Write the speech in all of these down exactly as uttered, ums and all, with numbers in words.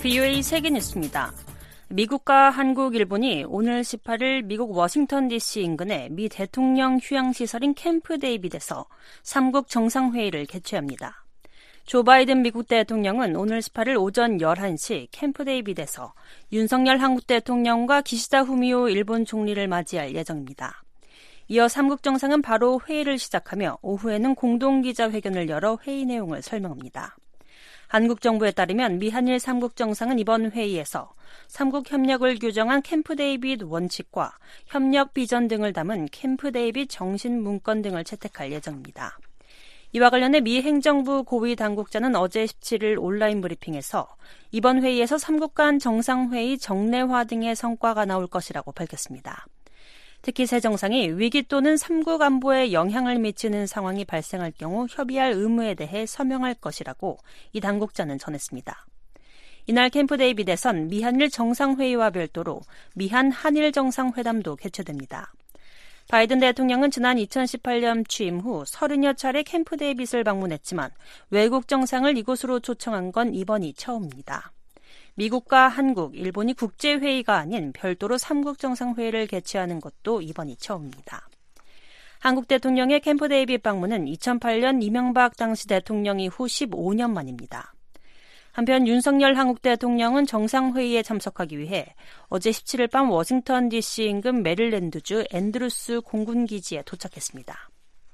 브이오에이 세계뉴스입니다. 미국과 한국, 일본이 오늘 십팔 일 미국 워싱턴 디씨 인근의 미 대통령 휴양시설인 캠프 데이빗에서 삼국 정상회의를 개최합니다. 조 바이든 미국 대통령은 오늘 십팔 일 오전 열한 시 캠프 데이빗에서 윤석열 한국 대통령과 기시다 후미오 일본 총리를 맞이할 예정입니다. 이어 삼국 정상은 바로 회의를 시작하며 오후에는 공동기자회견을 열어 회의 내용을 설명합니다. 한국 정부에 따르면 미한일 삼국 정상은 이번 회의에서 삼국 협력을 규정한 캠프 데이빗 원칙과 협력 비전 등을 담은 캠프 데이빗 정신 문건 등을 채택할 예정입니다. 이와 관련해 미 행정부 고위 당국자는 어제 십칠 일 온라인 브리핑에서 이번 회의에서 삼국 간 정상회의 정례화 등의 성과가 나올 것이라고 밝혔습니다. 특히 새 정상이 위기 또는 삼국 안보에 영향을 미치는 상황이 발생할 경우 협의할 의무에 대해 서명할 것이라고 이 당국자는 전했습니다. 이날 캠프 데이빗에선 미한일 정상회의와 별도로 미한 한일 정상회담도 개최됩니다. 바이든 대통령은 지난 이천십팔 년 취임 후 서른여 차례 캠프 데이빗을 방문했지만 외국 정상을 이곳으로 초청한 건 이번이 처음입니다. 미국과 한국, 일본이 국제회의가 아닌 별도로 삼국 정상회의를 개최하는 것도 이번이 처음입니다. 한국 대통령의 캠프 데이빗 방문은 이천팔 년 이명박 당시 대통령 이후 십오 년 만입니다. 한편 윤석열 한국 대통령은 정상회의에 참석하기 위해 어제 십칠 일 밤 워싱턴 디씨 인근 메릴랜드주 앤드루스 공군기지에 도착했습니다.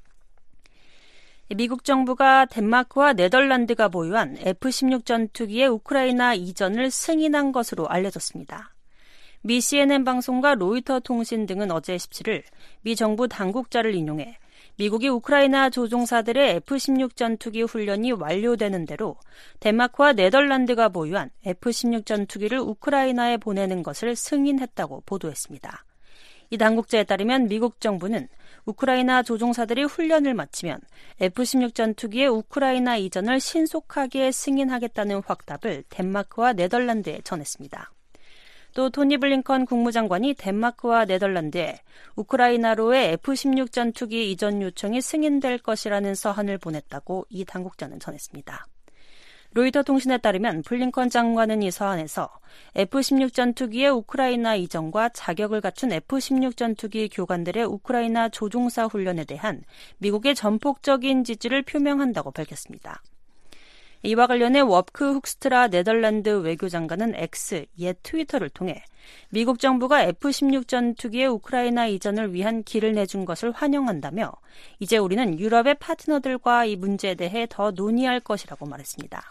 미국 정부가 덴마크와 네덜란드가 보유한 에프 십육 전투기의 우크라이나 이전을 승인한 것으로 알려졌습니다. 미 씨엔엔 방송과 로이터 통신 등은 어제 십칠 일 미 정부 당국자를 인용해 미국이 우크라이나 조종사들의 에프 십육 전투기 훈련이 완료되는 대로 덴마크와 네덜란드가 보유한 에프 십육 전투기를 우크라이나에 보내는 것을 승인했다고 보도했습니다. 이 당국자에 따르면 미국 정부는 우크라이나 조종사들이 훈련을 마치면 에프 십육 전투기의 우크라이나 이전을 신속하게 승인하겠다는 확답을 덴마크와 네덜란드에 전했습니다. 또 토니 블링컨 국무장관이 덴마크와 네덜란드에 우크라이나로의 에프 십육 전투기 이전 요청이 승인될 것이라는 서한을 보냈다고 이 당국자는 전했습니다. 로이터 통신에 따르면 블링컨 장관은 이 서한에서 에프 십육 전투기의 우크라이나 이전과 자격을 갖춘 에프 십육 전투기 교관들의 우크라이나 조종사 훈련에 대한 미국의 전폭적인 지지를 표명한다고 밝혔습니다. 이와 관련해 워크 훅스트라 네덜란드 외교장관은 X, 옛 트위터를 통해 미국 정부가 에프 십육 전투기의 우크라이나 이전을 위한 길을 내준 것을 환영한다며 이제 우리는 유럽의 파트너들과 이 문제에 대해 더 논의할 것이라고 말했습니다.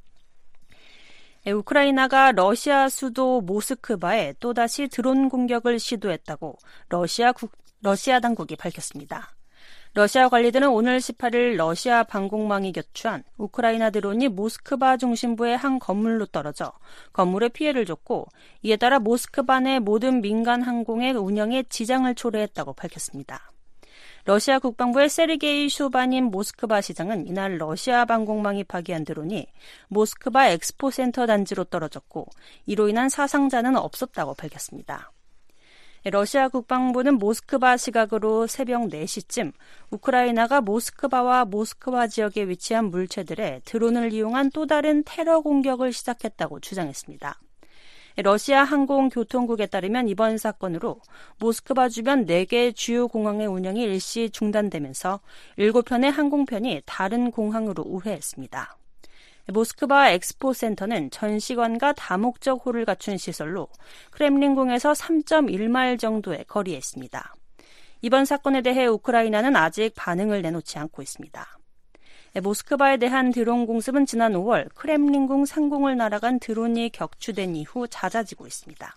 우크라이나가 러시아 수도 모스크바에 또다시 드론 공격을 시도했다고 러시아, 국, 러시아 당국이 밝혔습니다. 러시아 관리들은 오늘 십팔 일 러시아 방공망이 교추한 우크라이나 드론이 모스크바 중심부의 한 건물로 떨어져 건물에 피해를 줬고 이에 따라 모스크바 내 모든 민간 항공의 운영에 지장을 초래했다고 밝혔습니다. 러시아 국방부의 세르게이 쇼바닌 모스크바 시장은 이날 러시아 방공망이 파기한 드론이 모스크바 엑스포센터 단지로 떨어졌고 이로 인한 사상자는 없었다고 밝혔습니다. 러시아 국방부는 모스크바 시각으로 새벽 네 시쯤 우크라이나가 모스크바와 모스크바 지역에 위치한 물체들에 드론을 이용한 또 다른 테러 공격을 시작했다고 주장했습니다. 러시아 항공교통국에 따르면 이번 사건으로 모스크바 주변 네 개 주요 공항의 운영이 일시 중단되면서 일곱 편의 항공편이 다른 공항으로 우회했습니다. 모스크바 엑스포센터는 전시관과 다목적 홀을 갖춘 시설로 크렘린궁에서 삼 점 일 마일 정도의 거리에 있습니다. 이번 사건에 대해 우크라이나는 아직 반응을 내놓지 않고 있습니다. 모스크바에 대한 드론 공습은 지난 오월 크렘린궁 상공을 날아간 드론이 격추된 이후 잦아지고 있습니다.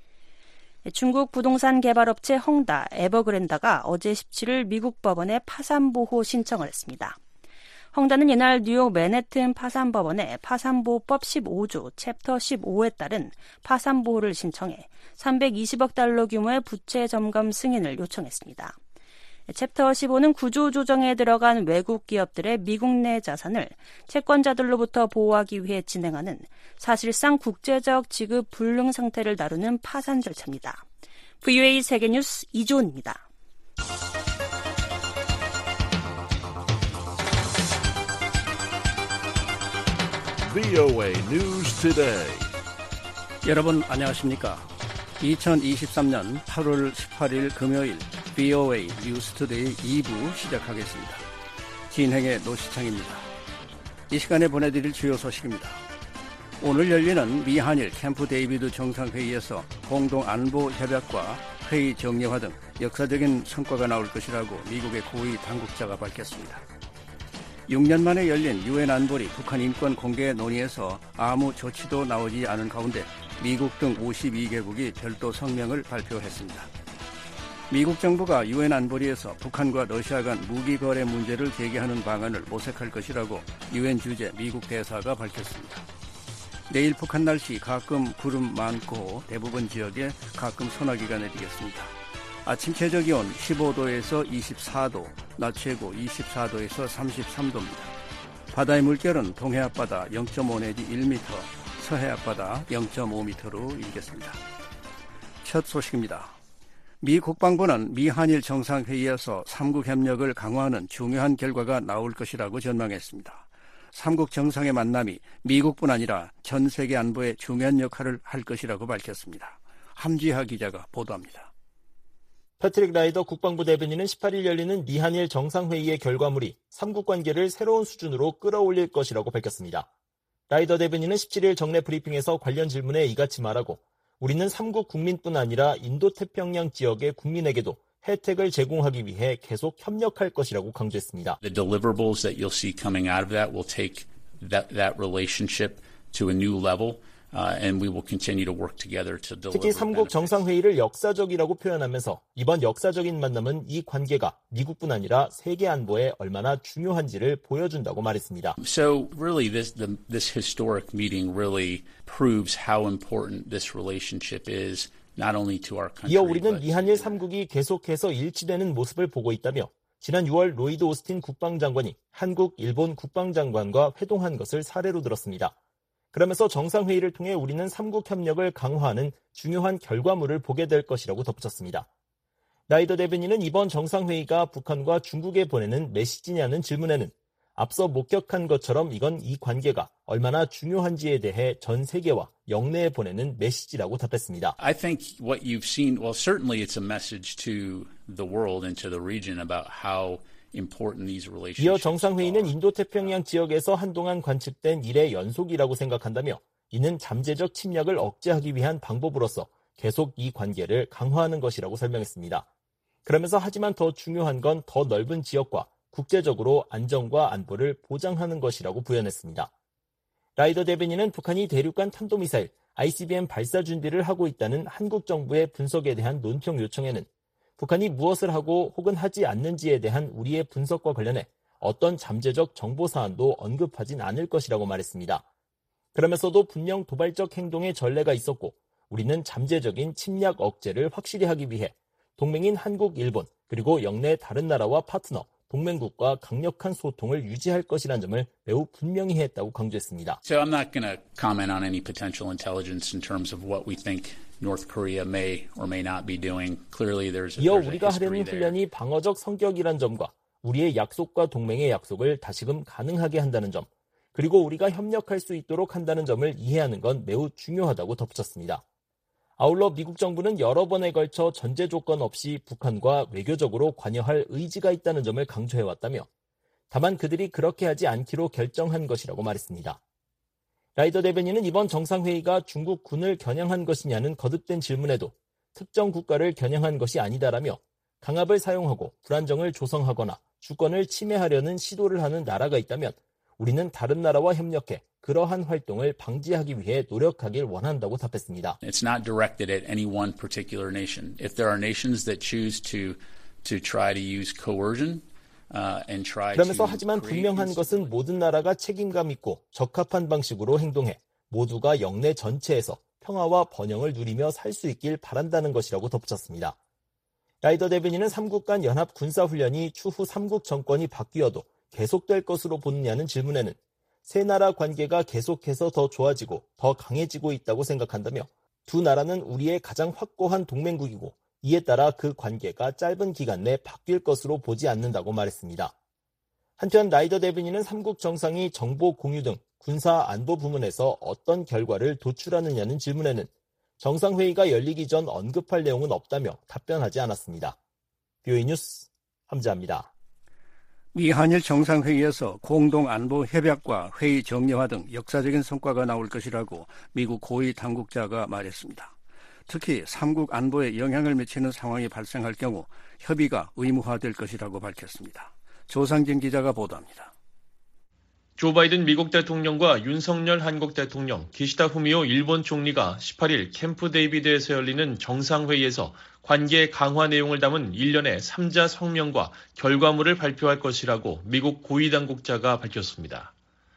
중국 부동산 개발업체 헝다, 에버그랜다가 어제 십칠 일 미국 법원에 파산보호 신청을 했습니다. 헝다는 이날 뉴욕 맨해튼 파산법원에 파산보호법 십오 조 챕터 십오에 따른 파산보호를 신청해 삼백이십억 달러 규모의 부채 점검 승인을 요청했습니다. 챕터 십오는 구조조정에 들어간 외국 기업들의 미국 내 자산을 채권자들로부터 보호하기 위해 진행하는 사실상 국제적 지급 불능 상태를 다루는 파산 절차입니다. 브이오에이 세계뉴스 이조은입니다. 브이오에이 News Today. 여러분 안녕하십니까? 이천이십삼년 팔월 십팔일 금요일 브이오에이 뉴스투데이 이 부 시작하겠습니다. 진행의 노시창입니다. 이 시간에 보내드릴 주요 소식입니다. 오늘 열리는 미한일 캠프 데이비드 정상회의에서 공동안보협약과 회의 정례화 등 역사적인 성과가 나올 것이라고 미국의 고위 당국자가 밝혔습니다. 육 년 만에 열린 유엔 안보리 북한 인권 공개 논의에서 아무 조치도 나오지 않은 가운데 미국 등 오십이 개국이 별도 성명을 발표했습니다. 미국 정부가 유엔 안보리에서 북한과 러시아 간 무기 거래 문제를 제기하는 방안을 모색할 것이라고 유엔 주재 미국 대사가 밝혔습니다. 내일 북한 날씨 가끔 구름 많고 대부분 지역에 가끔 소나기가 내리겠습니다. 아침 최저기온 십오도에서 이십사도, 낮 최고 이십사도에서 삼십삼도입니다. 바다의 물결은 동해 앞바다 영 점 오 내지 일 미터, 서해 앞바다 영 점 오 미터로 일겠습니다. 첫 소식입니다. 미 국방부는 미한일 정상회의에서 삼국 협력을 강화하는 중요한 결과가 나올 것이라고 전망했습니다. 삼국 정상의 만남이 미국뿐 아니라 전 세계 안보에 중요한 역할을 할 것이라고 밝혔습니다. 함지하 기자가 보도합니다. 패트릭 라이더 국방부 대변인은 십팔일 열리는 미한일 정상회의의 결과물이 삼국 관계를 새로운 수준으로 끌어올릴 것이라고 밝혔습니다. 라이더 대변인은 십칠일 정례 브리핑에서 관련 질문에 이같이 말하고 우리는 삼국 국민뿐 아니라 인도태평양 지역의 국민에게도 혜택을 제공하기 위해 계속 협력할 것이라고 강조했습니다. The deliverables that you'll see coming out of that will take that, that relationship to a new level. Uh, and we will continue to work together to deliver. 특히 삼국 정상회의를 역사적이라고 표현하면서 이번 역사적인 만남은 이 관계가 미국뿐 아니라 세계 안보에 얼마나 중요한지를 보여준다고 말했습니다. So really this the, this historic meeting really proves how important this relationship is not only to our country. 이어 우리는 미한일 삼국이 계속해서 일치되는 모습을 보고 있다며 지난 유월 로이드 오스틴 국방장관이 한국, 일본 국방장관과 회동한 것을 사례로 들었습니다. 그러면서 정상회의를 통해 우리는 삼국 협력을 강화하는 중요한 결과물을 보게 될 것이라고 덧붙였습니다. 라이더 대변인은 이번 정상회의가 북한과 중국에 보내는 메시지냐는 질문에는 앞서 목격한 것처럼 이건 이 관계가 얼마나 중요한지에 대해 전 세계와 영내에 보내는 메시지라고 답했습니다. I think what you've seen, well, certainly it's a message to the world and to the region about how 이어 정상회의는 인도태평양 지역에서 한동안 관측된 일의 연속이라고 생각한다며 이는 잠재적 침략을 억제하기 위한 방법으로서 계속 이 관계를 강화하는 것이라고 설명했습니다. 그러면서 하지만 더 중요한 건 더 넓은 지역과 국제적으로 안정과 안보를 보장하는 것이라고 부연했습니다. 라이더 대변인은 북한이 대륙간 탄도미사일 아이씨비엠 발사 준비를 하고 있다는 한국 정부의 분석에 대한 논평 요청에는 북한이 무엇을 하고 혹은 하지 않는지에 대한 우리의 분석과 관련해 어떤 잠재적 정보 사안도 언급하진 않을 것이라고 말했습니다. 그러면서도 분명 도발적 행동의 전례가 있었고 우리는 잠재적인 침략 억제를 확실히 하기 위해 동맹인 한국, 일본 그리고 영내 다른 나라와 파트너, 동맹국과 강력한 소통을 유지할 것이라는 점을 매우 분명히 했다고 강조했습니다. So I'm not going to comment on any potential intelligence in terms of what we think North Korea may or may not be doing. Clearly there's a, 이어 there's a 우리가 하려는 훈련이 방어적 성격이란 점과 우리의 약속과 동맹의 약속을 다시금 가능하게 한다는 점, 그리고 우리가 협력할 수 있도록 한다는 점을 이해하는 건 매우 중요하다고 덧붙였습니다. 아울러 미국 정부는 여러 번에 걸쳐 전제 조건 없이 북한과 외교적으로 관여할 의지가 있다는 점을 강조해왔다며 다만 그들이 그렇게 하지 않기로 결정한 것이라고 말했습니다. 라이더 대변인은 이번 정상회의가 중국 군을 겨냥한 것이냐는 거듭된 질문에도 특정 국가를 겨냥한 것이 아니다라며 강압을 사용하고 불안정을 조성하거나 주권을 침해하려는 시도를 하는 나라가 있다면 우리는 다른 나라와 협력해 그러한 활동을 방지하기 위해 노력하길 원한다고 답했습니다. It's not directed at any one particular nation. If there are nations that choose to to try to use coercion uh, and try 그러면서 to 하지만 분명한 것은 모든 나라가 책임감 있고 적합한 방식으로 행동해 모두가 영내 전체에서 평화와 번영을 누리며 살 수 있길 바란다는 것이라고 덧붙였습니다. 라이더 대변인은 삼국 간 연합 군사훈련이 추후 삼국 정권이 바뀌어도 계속될 것으로 보느냐는 질문에는 세 나라 관계가 계속해서 더 좋아지고 더 강해지고 있다고 생각한다며 두 나라는 우리의 가장 확고한 동맹국이고 이에 따라 그 관계가 짧은 기간 내 바뀔 것으로 보지 않는다고 말했습니다. 한편 라이더 대변인은 삼국 정상이 정보 공유 등 군사 안보 부문에서 어떤 결과를 도출하느냐는 질문에는 정상회의가 열리기 전 언급할 내용은 없다며 답변하지 않았습니다. 비오이 뉴스 함재합니다. 미한일 정상회의에서 공동안보 협약과 회의 정례화 등 역사적인 성과가 나올 것이라고 미국 고위 당국자가 말했습니다. 특히 삼국 안보에 영향을 미치는 상황이 발생할 경우 협의가 의무화될 것이라고 밝혔습니다. 조상진 기자가 보도합니다. 조 바이든 미국 대통령과 윤석열 한국 대통령, 기시다 후미오 일본 총리가 십팔 일 캠프 데이비드에서 열리는 정상회의에서 관계 강화 내용을 담은 일련의 삼자 성명과 결과물을 발표할 것이라고 미국 고위당국자가 밝혔습니다.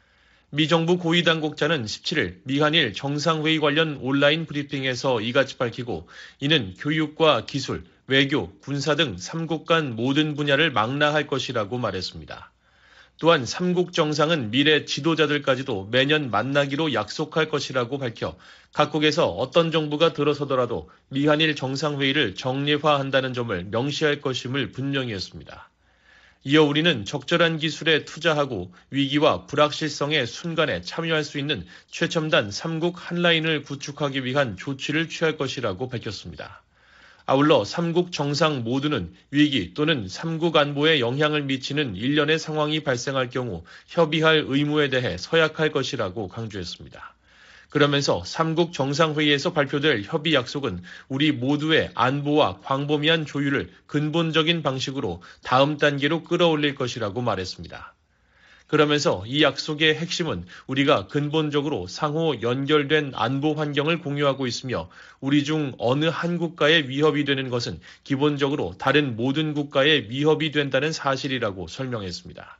미 정부 고위당국자는 십칠 일 미한일 정상회의 관련 온라인 브리핑에서 이같이 밝히고 이는 교육과 기술, 외교, 군사 등 삼국 간 모든 분야를 망라할 것이라고 말했습니다. 또한 삼국 정상은 미래 지도자들까지도 매년 만나기로 약속할 것이라고 밝혀 각국에서 어떤 정부가 들어서더라도 미한일 정상회의를 정례화한다는 점을 명시할 것임을 분명히 했습니다. 이어 우리는 적절한 기술에 투자하고 위기와 불확실성의 순간에 참여할 수 있는 최첨단 삼국 한라인을 구축하기 위한 조치를 취할 것이라고 밝혔습니다. 아울러 삼국 정상 모두는 위기 또는 삼국 안보에 영향을 미치는 일련의 상황이 발생할 경우 협의할 의무에 대해 서약할 것이라고 강조했습니다. 그러면서 삼국 정상회의에서 발표될 협의 약속은 우리 모두의 안보와 광범위한 조율을 근본적인 방식으로 다음 단계로 끌어올릴 것이라고 말했습니다. 그러면서 이 약속의 핵심은 우리가 근본적으로 상호 연결된 안보 환경을 공유하고 있으며 우리 중 어느 한 국가의 위협이 되는 것은 기본적으로 다른 모든 국가의 위협이 된다는 사실이라고 설명했습니다.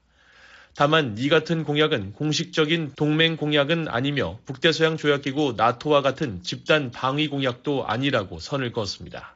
다만 이 같은 공약은 공식적인 동맹 공약은 아니며 북대서양 조약기구 나토와 같은 집단 방위 공약도 아니라고 선을 그었습니다.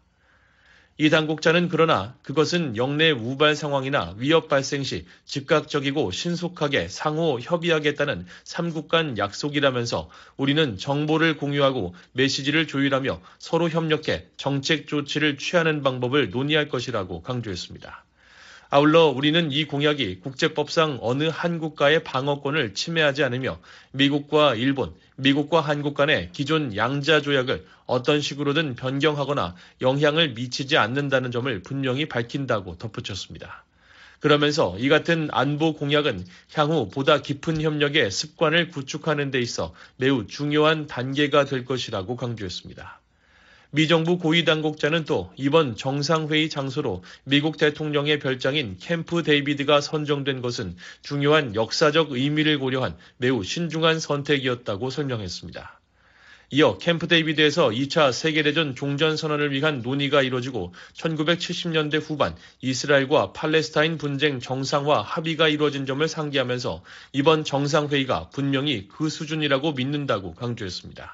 이 당국자는 그러나 그것은 영내 우발 상황이나 위협 발생 시 즉각적이고 신속하게 상호 협의하겠다는 삼국 간 약속이라면서 우리는 정보를 공유하고 메시지를 조율하며 서로 협력해 정책 조치를 취하는 방법을 논의할 것이라고 강조했습니다. 아울러 우리는 이 공약이 국제법상 어느 한 국가의 방어권을 침해하지 않으며 미국과 일본, 미국과 한국 간의 기존 양자 조약을 어떤 식으로든 변경하거나 영향을 미치지 않는다는 점을 분명히 밝힌다고 덧붙였습니다. 그러면서 이 같은 안보 공약은 향후 보다 깊은 협력의 습관을 구축하는 데 있어 매우 중요한 단계가 될 것이라고 강조했습니다. 미 정부 고위 당국자는 또 이번 정상회의 장소로 미국 대통령의 별장인 캠프 데이비드가 선정된 것은 중요한 역사적 의미를 고려한 매우 신중한 선택이었다고 설명했습니다. 이어 캠프 데이비드에서 이 차 세계대전 종전선언을 위한 논의가 이루어지고 천구백칠십 년대 후반 이스라엘과 팔레스타인 분쟁 정상화 합의가 이루어진 점을 상기하면서 이번 정상회의가 분명히 그 수준이라고 믿는다고 강조했습니다.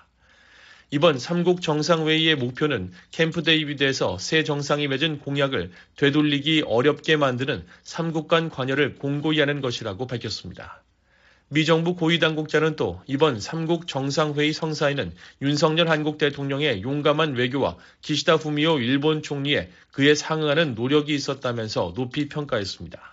이번 삼국 정상회의의 목표는 캠프 데이비드에서 새 정상이 맺은 공약을 되돌리기 어렵게 만드는 삼국 간 관여를 공고히 하는 것이라고 밝혔습니다. 미 정부 고위 당국자는 또 이번 삼국 정상회의 성사에는 윤석열 한국 대통령의 용감한 외교와 기시다 후미오 일본 총리의 그에 상응하는 노력이 있었다면서 높이 평가했습니다.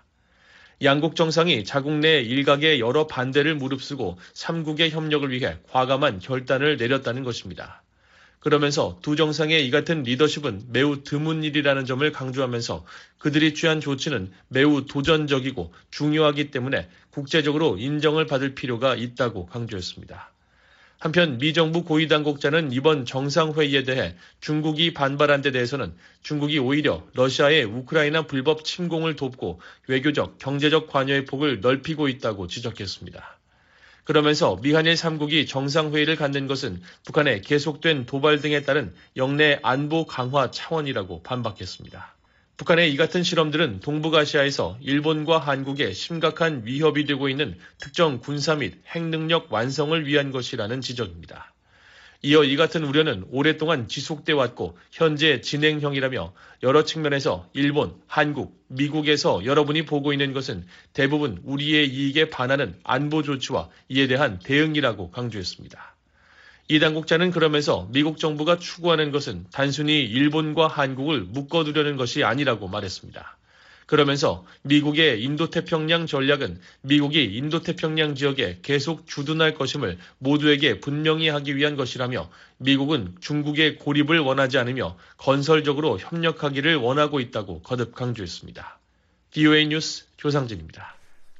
양국 정상이 자국 내 일각의 여러 반대를 무릅쓰고 삼국의 협력을 위해 과감한 결단을 내렸다는 것입니다. 그러면서 두 정상의 이 같은 리더십은 매우 드문 일이라는 점을 강조하면서 그들이 취한 조치는 매우 도전적이고 중요하기 때문에 국제적으로 인정을 받을 필요가 있다고 강조했습니다. 한편 미 정부 고위 당국자는 이번 정상회의에 대해 중국이 반발한 데 대해서는 중국이 오히려 러시아의 우크라이나 불법 침공을 돕고 외교적, 경제적 관여의 폭을 넓히고 있다고 지적했습니다. 그러면서 미한일 삼국이 정상회의를 갖는 것은 북한의 계속된 도발 등에 따른 영내 안보 강화 차원이라고 반박했습니다. 북한의 이 같은 실험들은 동북아시아에서 일본과 한국에 심각한 위협이 되고 있는 특정 군사 및 핵능력 완성을 위한 것이라는 지적입니다. 이어 이 같은 우려는 오랫동안 지속돼 왔고 현재 진행형이라며 여러 측면에서 일본, 한국, 미국에서 여러분이 보고 있는 것은 대부분 우리의 이익에 반하는 안보 조치와 이에 대한 대응이라고 강조했습니다. 이 당국자는 그러면서 미국 정부가 추구하는 것은 단순히 일본과 한국을 묶어두려는 것이 아니라고 말했습니다. 그러면서 미국의 인도태평양 전략은 미국이 인도태평양 지역에 계속 주둔할 것임을 모두에게 분명히 하기 위한 것이라며 미국은 중국의 고립을 원하지 않으며 건설적으로 협력하기를 원하고 있다고 거듭 강조했습니다. 브이오에이 뉴스 조상진입니다.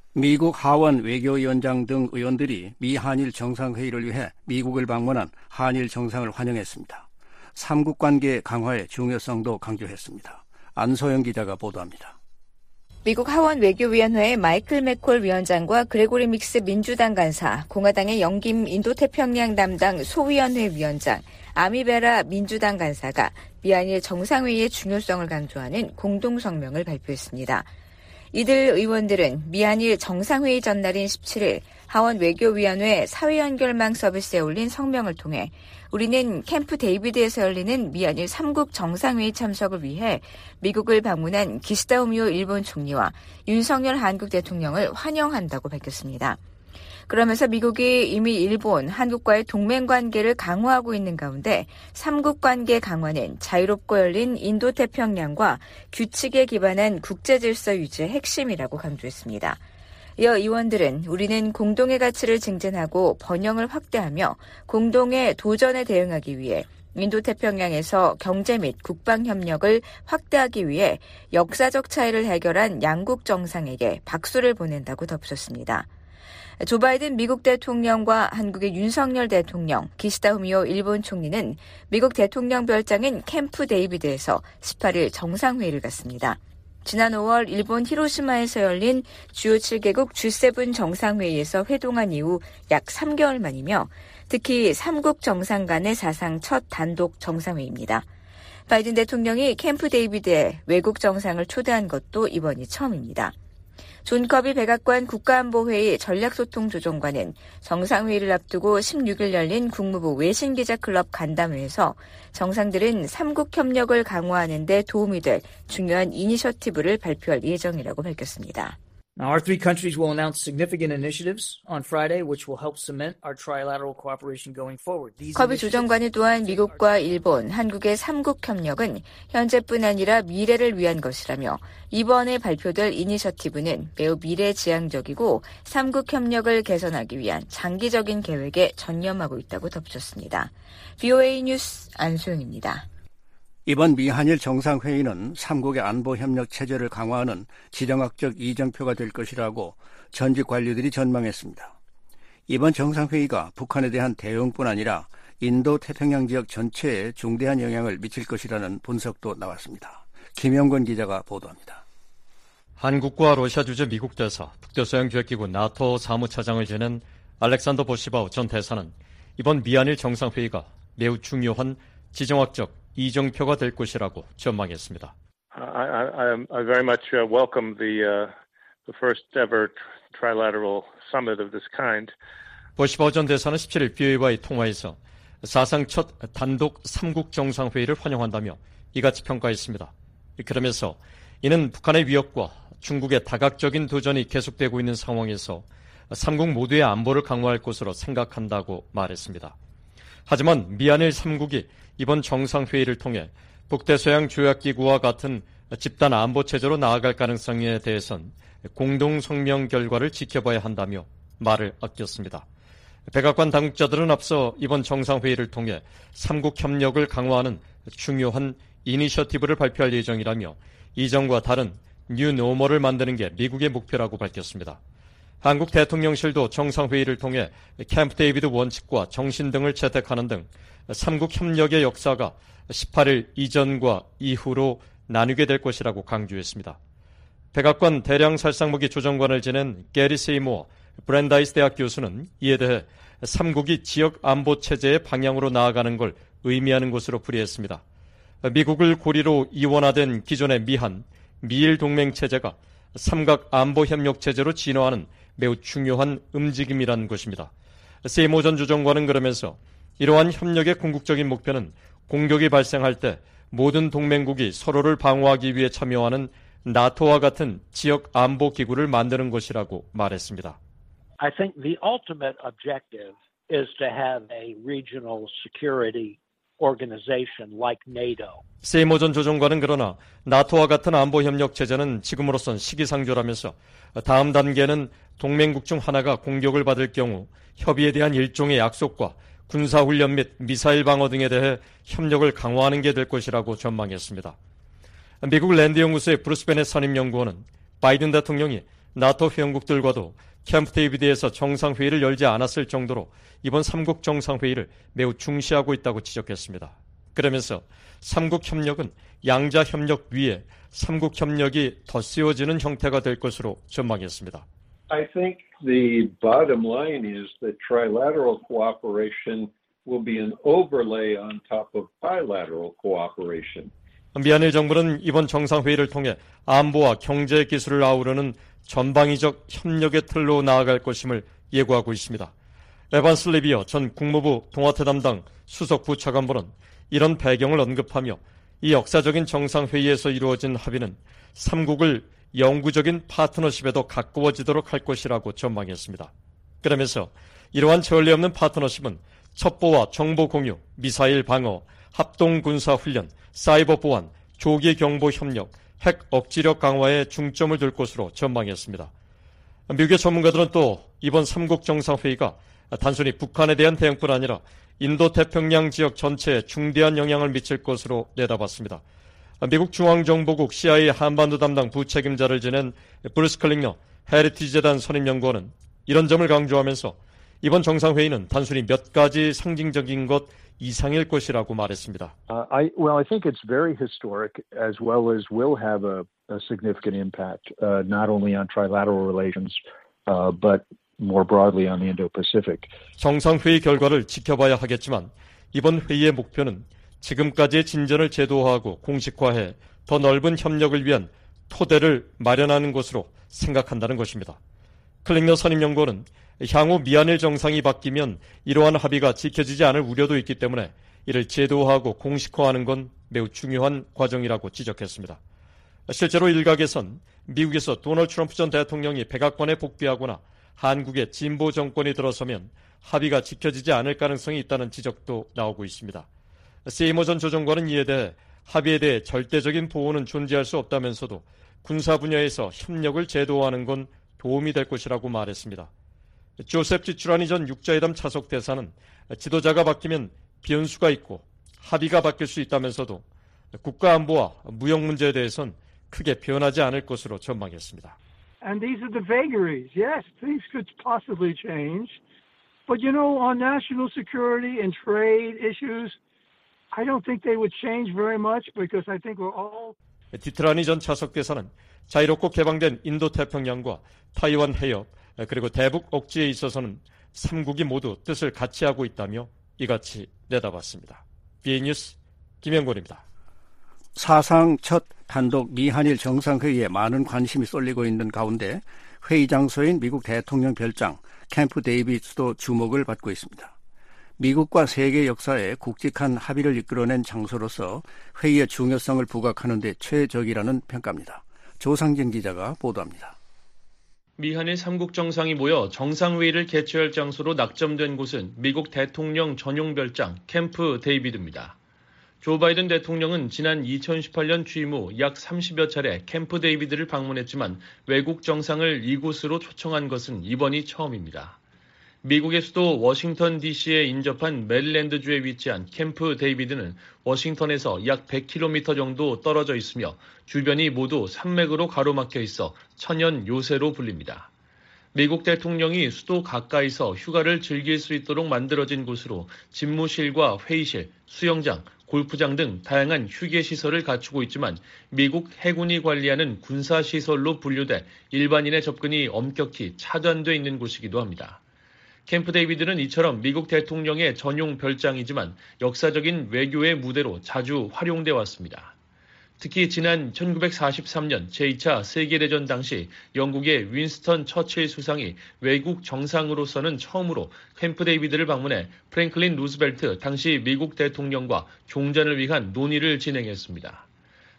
미국 하원 외교위원장 등 의원들이 미 한일 정상회의를 위해 미국을 방문한 한일 정상을 환영했습니다. 삼국 관계 강화의 중요성도 강조했습니다. 안소영 기자가 보도합니다. 미국 하원 외교위원회의 마이클 맥콜 위원장과 그레고리 믹스 민주당 간사, 공화당의 영김 인도태평양 담당 소위원회 위원장, 아미베라 민주당 간사가 미한일 정상회의의 중요성을 강조하는 공동성명을 발표했습니다. 이들 의원들은 미한일 정상회의 전날인 십칠일 하원 외교위원회 사회연결망 서비스에 올린 성명을 통해 우리는 캠프 데이비드에서 열리는 미한일 삼국 정상회의 참석을 위해 미국을 방문한 기시다 후미오 일본 총리와 윤석열 한국 대통령을 환영한다고 밝혔습니다. 그러면서 미국이 이미 일본, 한국과의 동맹관계를 강화하고 있는 가운데 삼국 관계 강화는 자유롭고 열린 인도태평양과 규칙에 기반한 국제질서 유지의 핵심이라고 강조했습니다. 이어 의원들은 우리는 공동의 가치를 증진하고 번영을 확대하며 공동의 도전에 대응하기 위해 인도태평양에서 경제 및 국방협력을 확대하기 위해 역사적 차이를 해결한 양국 정상에게 박수를 보낸다고 덧붙였습니다. 조 바이든 미국 대통령과 한국의 윤석열 대통령, 기시다 후미오 일본 총리는 미국 대통령 별장인 캠프 데이비드에서 십팔일 정상회의를 갖습니다. 지난 오월 일본 히로시마에서 열린 주요 칠 개국 지 세븐 정상회의에서 회동한 이후 약 삼 개월 만이며 특히 삼국 정상 간의 사상 첫 단독 정상회의입니다. 바이든 대통령이 캠프 데이비드에 외국 정상을 초대한 것도 이번이 처음입니다. 존 커비 백악관 국가안보회의 전략소통조정관은 정상회의를 앞두고 십육일 열린 국무부 외신기자클럽 간담회에서 정상들은 삼국 협력을 강화하는 데 도움이 될 중요한 이니셔티브를 발표할 예정이라고 밝혔습니다. Now, our three countries will announce significant initiatives on Friday, which will help cement our trilateral cooperation going forward. 커비 조정관이 또한 미국과 일본, 한국의 삼국 협력은 현재뿐 아니라 미래를 위한 것이라며 이번에 발표될 이니셔티브는 매우 미래지향적이고 삼국 협력을 개선하기 위한 장기적인 계획에 전념하고 있다고 덧붙였습니다. 브이오에이 뉴스 안소영입니다. 이번 미한일 정상회의는 삼국의 안보협력 체제를 강화하는 지정학적 이정표가 될 것이라고 전직 관료들이 전망했습니다. 이번 정상회의가 북한에 대한 대응뿐 아니라 인도 태평양 지역 전체에 중대한 영향을 미칠 것이라는 분석도 나왔습니다. 김영건 기자가 보도합니다. 한국과 러시아 주재 미국 대사, 북대서양교역기구 나토 사무차장을 지낸 알렉산더 보시바우 전 대사는 이번 미한일 정상회의가 매우 중요한 지정학적 이정표가 될 것이라고 전망했습니다. I, I, I very much welcome the, uh, the first ever trilateral summit of this kind. 보시바우 전 대사는 십칠일 브이오에이와의 통화에서 사상 첫 단독 삼국 정상회의를 환영한다며 이같이 평가했습니다. 그러면서 이는 북한의 위협과 중국의 다각적인 도전이 계속되고 있는 상황에서 삼국 모두의 안보를 강화할 것으로 생각한다고 말했습니다. 하지만 미한일 삼국이 이번 정상회의를 통해 북대서양 조약기구와 같은 집단 안보체제로 나아갈 가능성에 대해선 공동성명 결과를 지켜봐야 한다며 말을 아꼈습니다. 백악관 당국자들은 앞서 이번 정상회의를 통해 삼국 협력을 강화하는 중요한 이니셔티브를 발표할 예정이라며 이전과 다른 뉴 노멀을 만드는 게 미국의 목표라고 밝혔습니다. 한국 대통령실도 정상회의를 통해 캠프 데이비드 원칙과 정신 등을 채택하는 등 삼국 협력의 역사가 십팔일 이전과 이후로 나뉘게 될 것이라고 강조했습니다. 백악관 대량 살상무기 조정관을 지낸 게리 세이모어 브랜다이스 대학 교수는 이에 대해 삼국이 지역 안보 체제의 방향으로 나아가는 걸 의미하는 것으로 풀이했습니다. 미국을 고리로 이원화된 기존의 미한, 미일 동맹 체제가 삼각 안보 협력 체제로 진화하는 매우 중요한 움직임이라는 것입니다. 세이모 전 주정관은 그러면서 이러한 협력의 궁극적인 목표는 공격이 발생할 때 모든 동맹국이 서로를 방어하기 위해 참여하는 나토와 같은 지역 안보 기구를 만드는 것이라고 말했습니다. I think the ultimate objective is to have a regional security organization like NATO. 세이머 전 조정관은 그러나 나토와 같은 안보협력 체제는 지금으로선 시기상조라면서 다음 단계는 동맹국 중 하나가 공격을 받을 경우 협의에 대한 일종의 약속과 군사훈련 및 미사일 방어 등에 대해 협력을 강화하는 게 될 것이라고 전망했습니다. 미국 랜드 연구소의 브루스 베넷 선임연구원은 바이든 대통령이 나토 회원국들과도 캠프 데이비드에서 정상회의를 열지 않았을 정도로 이번 삼국 정상회의를 매우 중시하고 있다고 지적했습니다. 그러면서 삼국 협력은 양자 협력 위에 삼국 협력이 덧씌워지는 형태가 될 것으로 전망했습니다. I think the bottom line is that trilateral cooperation will be an overlay on top of bilateral cooperation. 미한일 정부는 이번 정상회의를 통해 안보와 경제 기술을 아우르는 전방위적 협력의 틀로 나아갈 것임을 예고하고 있습니다. 에반스 리비어 전 국무부 동아태 담당 수석 부차관보는 이런 배경을 언급하며 이 역사적인 정상회의에서 이루어진 합의는 삼국을 영구적인 파트너십에도 가까워지도록 할 것이라고 전망했습니다. 그러면서 이러한 전례 없는 파트너십은 첩보와 정보 공유, 미사일 방어, 합동군사훈련, 사이버 보안, 조기 경보 협력, 핵 억지력 강화에 중점을 둘 것으로 전망했습니다. 미국의 전문가들은 또 이번 삼국 정상회의가 단순히 북한에 대한 대응뿐 아니라 인도태평양 지역 전체에 중대한 영향을 미칠 것으로 내다봤습니다. 미국 중앙정보국 씨아이에이 한반도 담당 부책임자를 지낸 브루스 클링너 헤리티지 재단 선임연구원은 이런 점을 강조하면서 이번 정상회의는 단순히 몇 가지 상징적인 것 이상일 것이라고 말했습니다. Uh, I, well, I think it's very historic as well as will have a, a significant impact, uh, not only on trilateral relations, uh, but more broadly on the Indo-Pacific. 정상회의 결과를 지켜봐야 하겠지만 이번 회의의 목표는 지금까지의 진전을 제도화하고 공식화해 더 넓은 협력을 위한 토대를 마련하는 것으로 생각한다는 것입니다. 클링너 선임연구원은 향후 미한일 정상이 바뀌면 이러한 합의가 지켜지지 않을 우려도 있기 때문에 이를 제도화하고 공식화하는 건 매우 중요한 과정이라고 지적했습니다. 실제로 일각에선 미국에서 도널드 트럼프 전 대통령이 백악관에 복귀하거나 한국에 진보 정권이 들어서면 합의가 지켜지지 않을 가능성이 있다는 지적도 나오고 있습니다. 세이머 전 조정관은 이에 대해 합의에 대해 절대적인 보호는 존재할 수 없다면서도 군사 분야에서 협력을 제도화하는 건 도움이 될 것이라고 말했습니다. 조셉 지추라니 전 육자회담 차석 대사는 지도자가 바뀌면 변수가 있고 합의가 바뀔 수 있다면서도 국가 안보와 무역 문제에 대해선 크게 변하지 않을 것으로 전망했습니다. And these are the vagaries. Yes, things could possibly change. But you know, on national security and trade issues, I don't think they would change very much because I think we're all... 디트라니 전 차석 대사는 자유롭고 개방된 인도태평양과 타이완 해협 그리고 대북 억지에 있어서는 삼국이 모두 뜻을 같이 하고 있다며 이같이 내다봤습니다. 비에이 뉴스 김영곤입니다. 사상 첫 단독 미한일 정상회의에 많은 관심이 쏠리고 있는 가운데 회의 장소인 미국 대통령 별장 캠프 데이비드도 주목을 받고 있습니다. 미국과 세계 역사에 굵직한 합의를 이끌어낸 장소로서 회의의 중요성을 부각하는 데 최적이라는 평가입니다. 조상진 기자가 보도합니다. 미한일 삼국 정상이 모여 정상회의를 개최할 장소로 낙점된 곳은 미국 대통령 전용 별장 캠프 데이비드입니다. 조 바이든 대통령은 지난 이천십팔 년 취임 후 약 삼십여 차례 캠프 데이비드를 방문했지만 외국 정상을 이곳으로 초청한 것은 이번이 처음입니다. 미국의 수도 워싱턴 디씨에 인접한 메릴랜드주에 위치한 캠프 데이비드는 워싱턴에서 약 백 킬로미터 정도 떨어져 있으며 주변이 모두 산맥으로 가로막혀 있어 천연 요새로 불립니다. 미국 대통령이 수도 가까이서 휴가를 즐길 수 있도록 만들어진 곳으로 집무실과 회의실, 수영장, 골프장 등 다양한 휴게시설을 갖추고 있지만 미국 해군이 관리하는 군사시설로 분류돼 일반인의 접근이 엄격히 차단돼 있는 곳이기도 합니다. 캠프 데이비드는 이처럼 미국 대통령의 전용 별장이지만 역사적인 외교의 무대로 자주 활용돼 왔습니다. 특히 지난 천구백사십삼 년 제이 차 세계대전 당시 영국의 윈스턴 처칠 수상이 외국 정상으로서는 처음으로 캠프 데이비드를 방문해 프랭클린 루즈벨트 당시 미국 대통령과 종전을 위한 논의를 진행했습니다.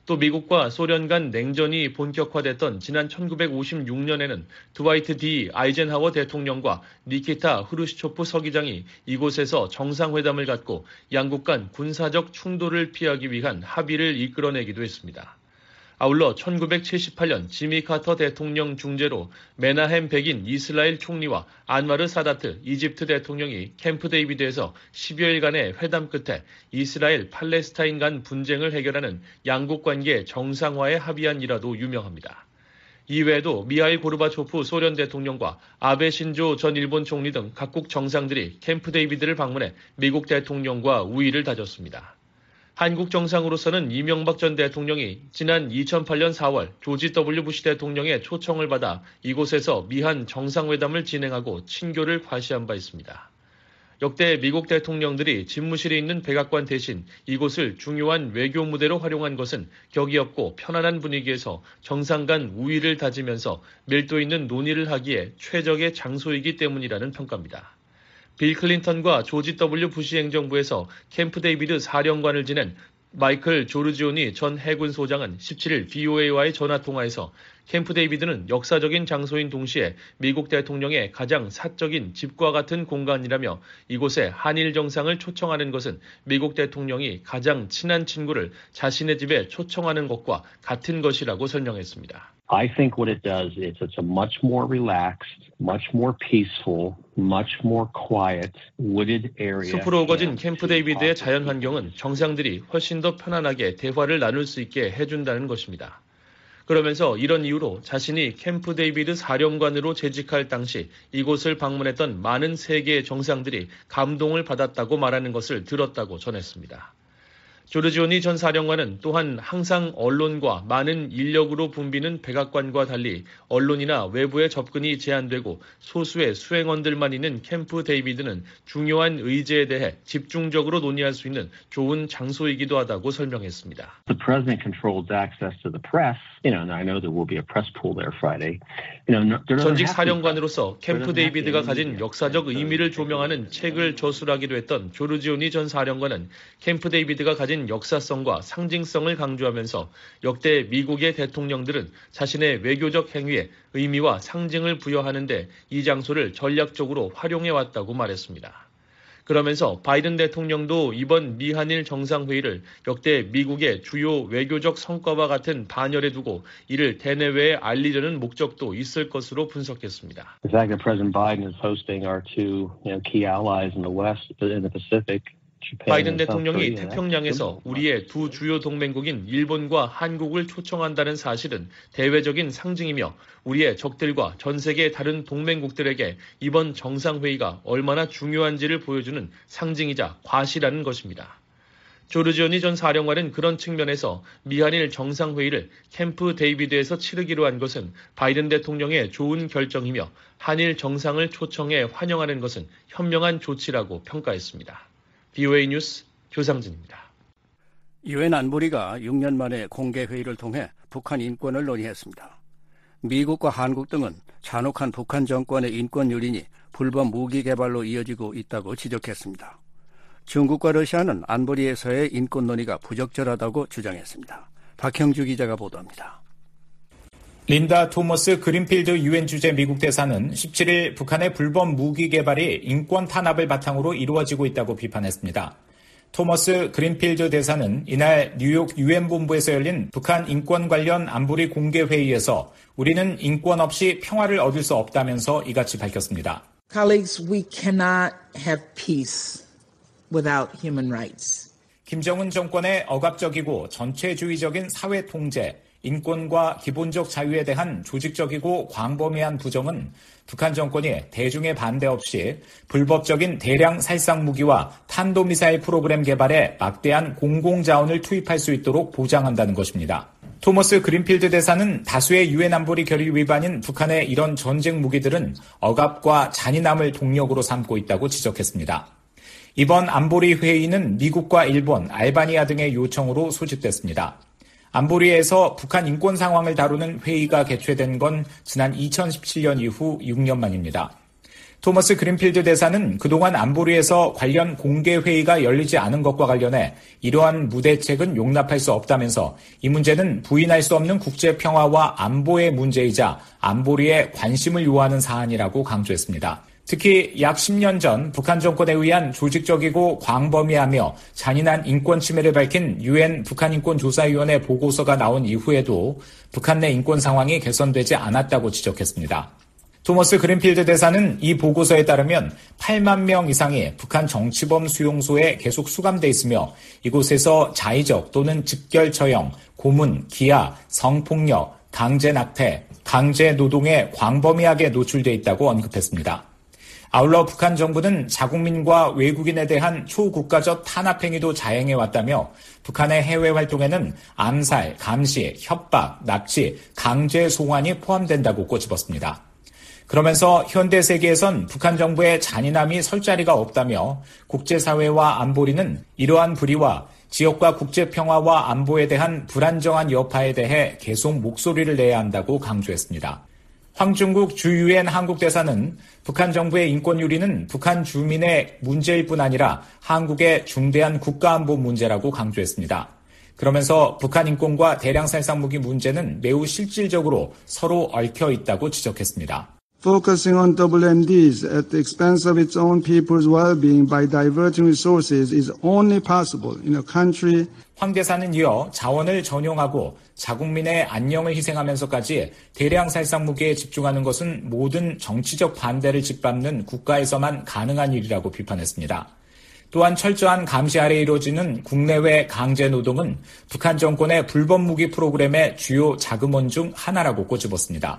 또 미국과 소련 간 냉전이 본격화됐던 지난 천구백오십육 년에는 드와이트 D. 아이젠하워 대통령과 니키타 흐루시초프 서기장이 이곳에서 정상회담을 갖고 양국 간 군사적 충돌을 피하기 위한 합의를 이끌어내기도 했습니다. 아울러 천구백칠십팔 년 지미 카터 대통령 중재로 메나헴 백인 이스라엘 총리와 안와르 사다트 이집트 대통령이 캠프 데이비드에서 십여일간의 회담 끝에 이스라엘 팔레스타인 간 분쟁을 해결하는 양국 관계 정상화에 합의한 일화도 유명합니다. 이외에도 미하일 고르바초프 소련 대통령과 아베 신조 전 일본 총리 등 각국 정상들이 캠프 데이비드를 방문해 미국 대통령과 우의를 다졌습니다. 한국 정상으로서는 이명박 전 대통령이 지난 이천팔 년 사월 조지 더블유 부시 대통령의 초청을 받아 이곳에서 미한 정상회담을 진행하고 친교를 과시한 바 있습니다. 역대 미국 대통령들이 집무실에 있는 백악관 대신 이곳을 중요한 외교 무대로 활용한 것은 격이 없고 편안한 분위기에서 정상 간 우위를 다지면서 밀도 있는 논의를 하기에 최적의 장소이기 때문이라는 평가입니다. 빌 클린턴과 조지 더블유 부시 행정부에서 캠프 데이비드 사령관을 지낸 마이클 조르지오니 전 해군 소장은 십칠일 브이오에이와의 전화통화에서 캠프 데이비드는 역사적인 장소인 동시에 미국 대통령의 가장 사적인 집과 같은 공간이라며 이곳에 한일 정상을 초청하는 것은 미국 대통령이 가장 친한 친구를 자신의 집에 초청하는 것과 같은 것이라고 설명했습니다. I think what it does is it's a much more relaxed, much more peaceful, much more quiet, wooded area. 숲으로 우거진 캠프 데이비드의 자연 환경은 정상들이 훨씬 더 편안하게 대화를 나눌 수 있게 해준다는 것입니다. 그러면서 이런 이유로 자신이 캠프 데이비드 사령관으로 재직할 당시 이곳을 방문했던 많은 세계의 정상들이 감동을 받았다고 말하는 것을 들었다고 전했습니다. 조르지오니 전 사령관은 또한 항상 언론과 많은 인력으로 붐비는 백악관과 달리 언론이나 외부의 접근이 제한되고 소수의 수행원들만 있는 캠프 데이비드는 중요한 의제에 대해 집중적으로 논의할 수 있는 좋은 장소이기도 하다고 설명했습니다. The president controls access to the press. You know, and I know there will be a press pool there Friday. You know, 전직 사령관으로서 캠프 데이비드가 가진 역사적 의미를 조명하는 책을 저술하기도 했던 조르지오니 전 사령관은 캠프 데이비드가 가진 역사성과 상징성을 강조하면서 역대 미국의 대통령들은 자신의 외교적 행위에 의미와 상징을 부여하는데 이 장소를 전략적으로 활용해왔다고 말했습니다. 그러면서 바이든 대통령도 이번 미한일 정상회의를 역대 미국의 주요 외교적 성과와 같은 반열에 두고 이를 대내외에 알리려는 목적도 있을 것으로 분석했습니다. The fact that President Biden is hosting our two, you know, key allies in the West, in the Pacific. 바이든 대통령이 태평양에서 우리의 두 주요 동맹국인 일본과 한국을 초청한다는 사실은 대외적인 상징이며 우리의 적들과 전 세계 다른 동맹국들에게 이번 정상회의가 얼마나 중요한지를 보여주는 상징이자 과시라는 것입니다. 조르지오니 전 사령관은 그런 측면에서 미한일 정상회의를 캠프 데이비드에서 치르기로 한 것은 바이든 대통령의 좋은 결정이며 한일 정상을 초청해 환영하는 것은 현명한 조치라고 평가했습니다. 브이오에이 뉴스 조상진입니다. 유엔 안보리가 육 년 만에 공개회의를 통해 북한 인권을 논의했습니다. 미국과 한국 등은 잔혹한 북한 정권의 인권 유린이 불법 무기 개발로 이어지고 있다고 지적했습니다. 중국과 러시아는 안보리에서의 인권 논의가 부적절하다고 주장했습니다. 박형주 기자가 보도합니다. 린다 토머스 그린필드 유엔 주재 미국 대사는 십칠일 북한의 불법 무기 개발이 인권 탄압을 바탕으로 이루어지고 있다고 비판했습니다. 토머스 그린필드 대사는 이날 뉴욕 유엔 본부에서 열린 북한 인권 관련 안보리 공개 회의에서 우리는 인권 없이 평화를 얻을 수 없다면서 이같이 밝혔습니다. Colleagues, we cannot have peace without human rights. 김정은 정권의 억압적이고 전체주의적인 사회 통제, 인권과 기본적 자유에 대한 조직적이고 광범위한 부정은 북한 정권이 대중의 반대 없이 불법적인 대량 살상 무기와 탄도미사일 프로그램 개발에 막대한 공공자원을 투입할 수 있도록 보장한다는 것입니다. 토머스 그린필드 대사는 다수의 유엔 안보리 결의 위반인 북한의 이런 전쟁 무기들은 억압과 잔인함을 동력으로 삼고 있다고 지적했습니다. 이번 안보리 회의는 미국과 일본, 알바니아 등의 요청으로 소집됐습니다. 안보리에서 북한 인권 상황을 다루는 회의가 개최된 건 지난 이천십칠 년 이후 육 년 만입니다. 토머스 그린필드 대사는 그동안 안보리에서 관련 공개 회의가 열리지 않은 것과 관련해 이러한 무대책은 용납할 수 없다면서 이 문제는 부인할 수 없는 국제 평화와 안보의 문제이자 안보리의 관심을 요하는 사안이라고 강조했습니다. 특히 약 십 년 전 북한 정권에 의한 조직적이고 광범위하며 잔인한 인권 침해를 밝힌 유엔 북한인권조사위원회 보고서가 나온 이후에도 북한 내 인권 상황이 개선되지 않았다고 지적했습니다. 토머스 그린필드 대사는 이 보고서에 따르면 팔만 명 이상이 북한 정치범 수용소에 계속 수감돼 있으며 이곳에서 자의적 또는 직결 처형, 고문, 기아, 성폭력, 강제 낙태, 강제 노동에 광범위하게 노출돼 있다고 언급했습니다. 아울러 북한 정부는 자국민과 외국인에 대한 초국가적 탄압 행위도 자행해왔다며 북한의 해외 활동에는 암살, 감시, 협박, 납치, 강제 송환이 포함된다고 꼬집었습니다. 그러면서 현대 세계에선 북한 정부의 잔인함이 설 자리가 없다며 국제사회와 안보리는 이러한 불의와 지역과 국제평화와 안보에 대한 불안정한 여파에 대해 계속 목소리를 내야 한다고 강조했습니다. 황중국 주 유엔 한국대사는 북한 정부의 인권유리는 북한 주민의 문제일 뿐 아니라 한국의 중대한 국가안보 문제라고 강조했습니다. 그러면서 북한 인권과 대량 살상무기 문제는 매우 실질적으로 서로 얽혀 있다고 지적했습니다. Focusing on 더블유 엠 디s at the expense of its own people's well-being by diverting resources is only possible in a country. 황 대사는 이어 자원을 전용하고 자국민의 안녕을 희생하면서까지 대량 살상 무기에 집중하는 것은 모든 정치적 반대를 짓밟는 국가에서만 가능한 일이라고 비판했습니다. 또한 철저한 감시 아래 이루어지는 국내외 강제 노동은 북한 정권의 불법 무기 프로그램의 주요 자금원 중 하나라고 꼬집었습니다.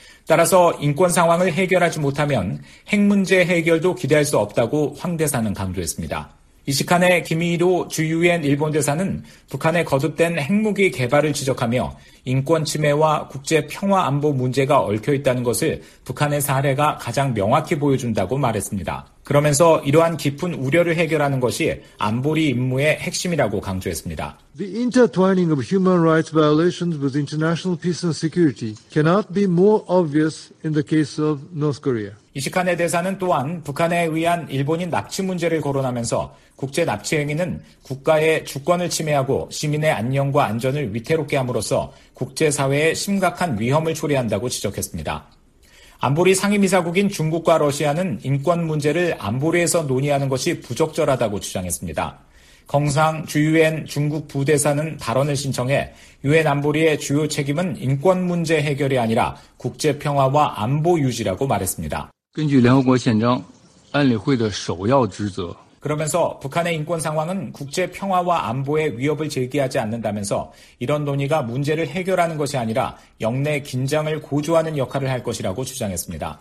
따라서 인권 상황을 해결하지 못하면 핵 문제 해결도 기대할 수 없다고 황 대사는 강조했습니다. 이시칸의 김희로 주 유엔 일본 대사는 북한의 거듭된 핵무기 개발을 지적하며 인권 침해와 국제 평화 안보 문제가 얽혀 있다는 것을 북한의 사례가 가장 명확히 보여준다고 말했습니다. 그러면서 이러한 깊은 우려를 해결하는 것이 안보리 임무의 핵심이라고 강조했습니다. The intertwining of human rights violations with international peace and security cannot be more obvious in the case of North Korea. 이시칸의 대사는 또한 북한에 의한 일본인 납치 문제를 거론하면서 국제 납치 행위는 국가의 주권을 침해하고 시민의 안녕과 안전을 위태롭게 함으로써 국제사회에 심각한 위험을 초래한다고 지적했습니다. 안보리 상임이사국인 중국과 러시아는 인권 문제를 안보리에서 논의하는 것이 부적절하다고 주장했습니다. 껑상 주 유엔 중국 부대사는 발언을 신청해 유엔 안보리의 주요 책임은 인권 문제 해결이 아니라 국제 평화와 안보 유지라고 말했습니다. 根据联合国宪章，安理会的首要职责 그러면서 북한의 인권 상황은 국제 평화와 안보에 위협을 제기하지 않는다면서 이런 논의가 문제를 해결하는 것이 아니라 영내 긴장을 고조하는 역할을 할 것이라고 주장했습니다.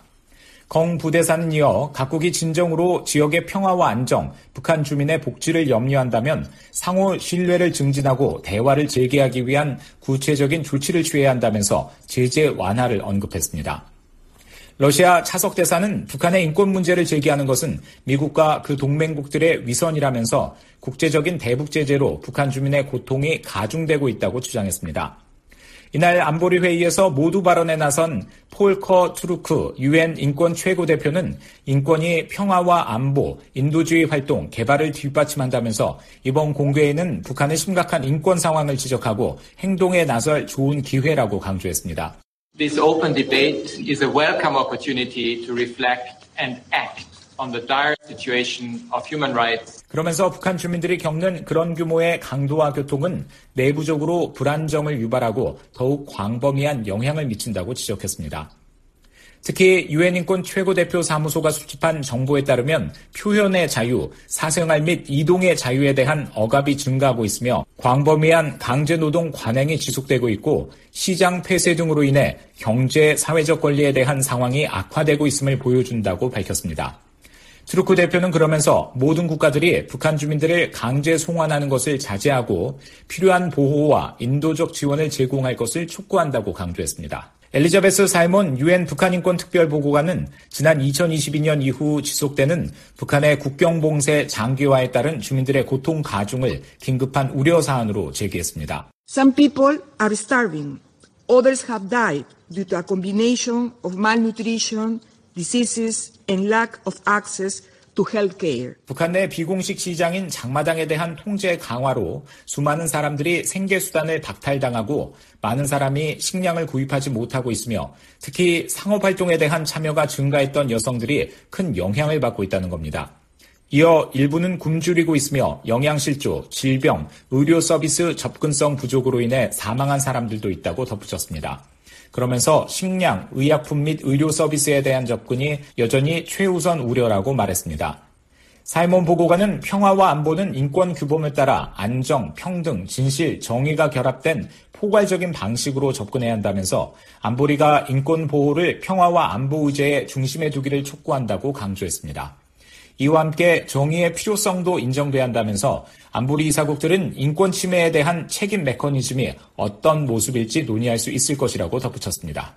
공 부대사는 이어 각국이 진정으로 지역의 평화와 안정, 북한 주민의 복지를 염려한다면 상호 신뢰를 증진하고 대화를 재개하기 위한 구체적인 조치를 취해야 한다면서 제재 완화를 언급했습니다. 러시아 차석 대사는 북한의 인권 문제를 제기하는 것은 미국과 그 동맹국들의 위선이라면서 국제적인 대북 제재로 북한 주민의 고통이 가중되고 있다고 주장했습니다. 이날 안보리 회의에서 모두 발언에 나선 폴커 투르크 유엔 인권 최고대표는 인권이 평화와 안보, 인도주의 활동, 개발을 뒷받침한다면서 이번 공개에는 북한의 심각한 인권 상황을 지적하고 행동에 나설 좋은 기회라고 강조했습니다. This open debate is a welcome opportunity to reflect and act on the dire situation of human rights. 그러면서 북한 주민들이 겪는 그런 규모의 강도와 교통은 내부적으로 불안정을 유발하고 더욱 광범위한 영향을 미친다고 지적했습니다. 특히 유엔 인권 최고대표 사무소가 수집한 정보에 따르면 표현의 자유, 사생활 및 이동의 자유에 대한 억압이 증가하고 있으며 광범위한 강제노동 관행이 지속되고 있고 시장 폐쇄 등으로 인해 경제, 사회적 권리에 대한 상황이 악화되고 있음을 보여준다고 밝혔습니다. 트루크 대표는 그러면서 모든 국가들이 북한 주민들을 강제 송환하는 것을 자제하고 필요한 보호와 인도적 지원을 제공할 것을 촉구한다고 강조했습니다. 엘리자베스 사이몬 유엔 북한인권 특별보고관은 지난 이천이십이 년 이후 지속되는 북한의 국경봉쇄 장기화에 따른 주민들의 고통 가중을 긴급한 우려 사안으로 제기했습니다. Some people are starving. Others have died due to a combination of malnutrition, diseases, and lack of access to health care. 북한 내 비공식 시장인 장마당에 대한 통제 강화로 수많은 사람들이 생계수단을 박탈당하고 많은 사람이 식량을 구입하지 못하고 있으며 특히 상업활동에 대한 참여가 증가했던 여성들이 큰 영향을 받고 있다는 겁니다. 이어 일부는 굶주리고 있으며 영양실조, 질병, 의료 서비스 접근성 부족으로 인해 사망한 사람들도 있다고 덧붙였습니다. 그러면서 식량, 의약품 및 의료 서비스에 대한 접근이 여전히 최우선 우려라고 말했습니다. 사이먼 보고관은 평화와 안보는 인권 규범을 따라 안정, 평등, 진실, 정의가 결합된 포괄적인 방식으로 접근해야 한다면서 안보리가 인권 보호를 평화와 안보 의제의 중심에 두기를 촉구한다고 강조했습니다. 이와 함께 정의의 필요성도 인정돼야 한다면서 안보리 이사국들은 인권 침해에 대한 책임 메커니즘이 어떤 모습일지 논의할 수 있을 것이라고 덧붙였습니다.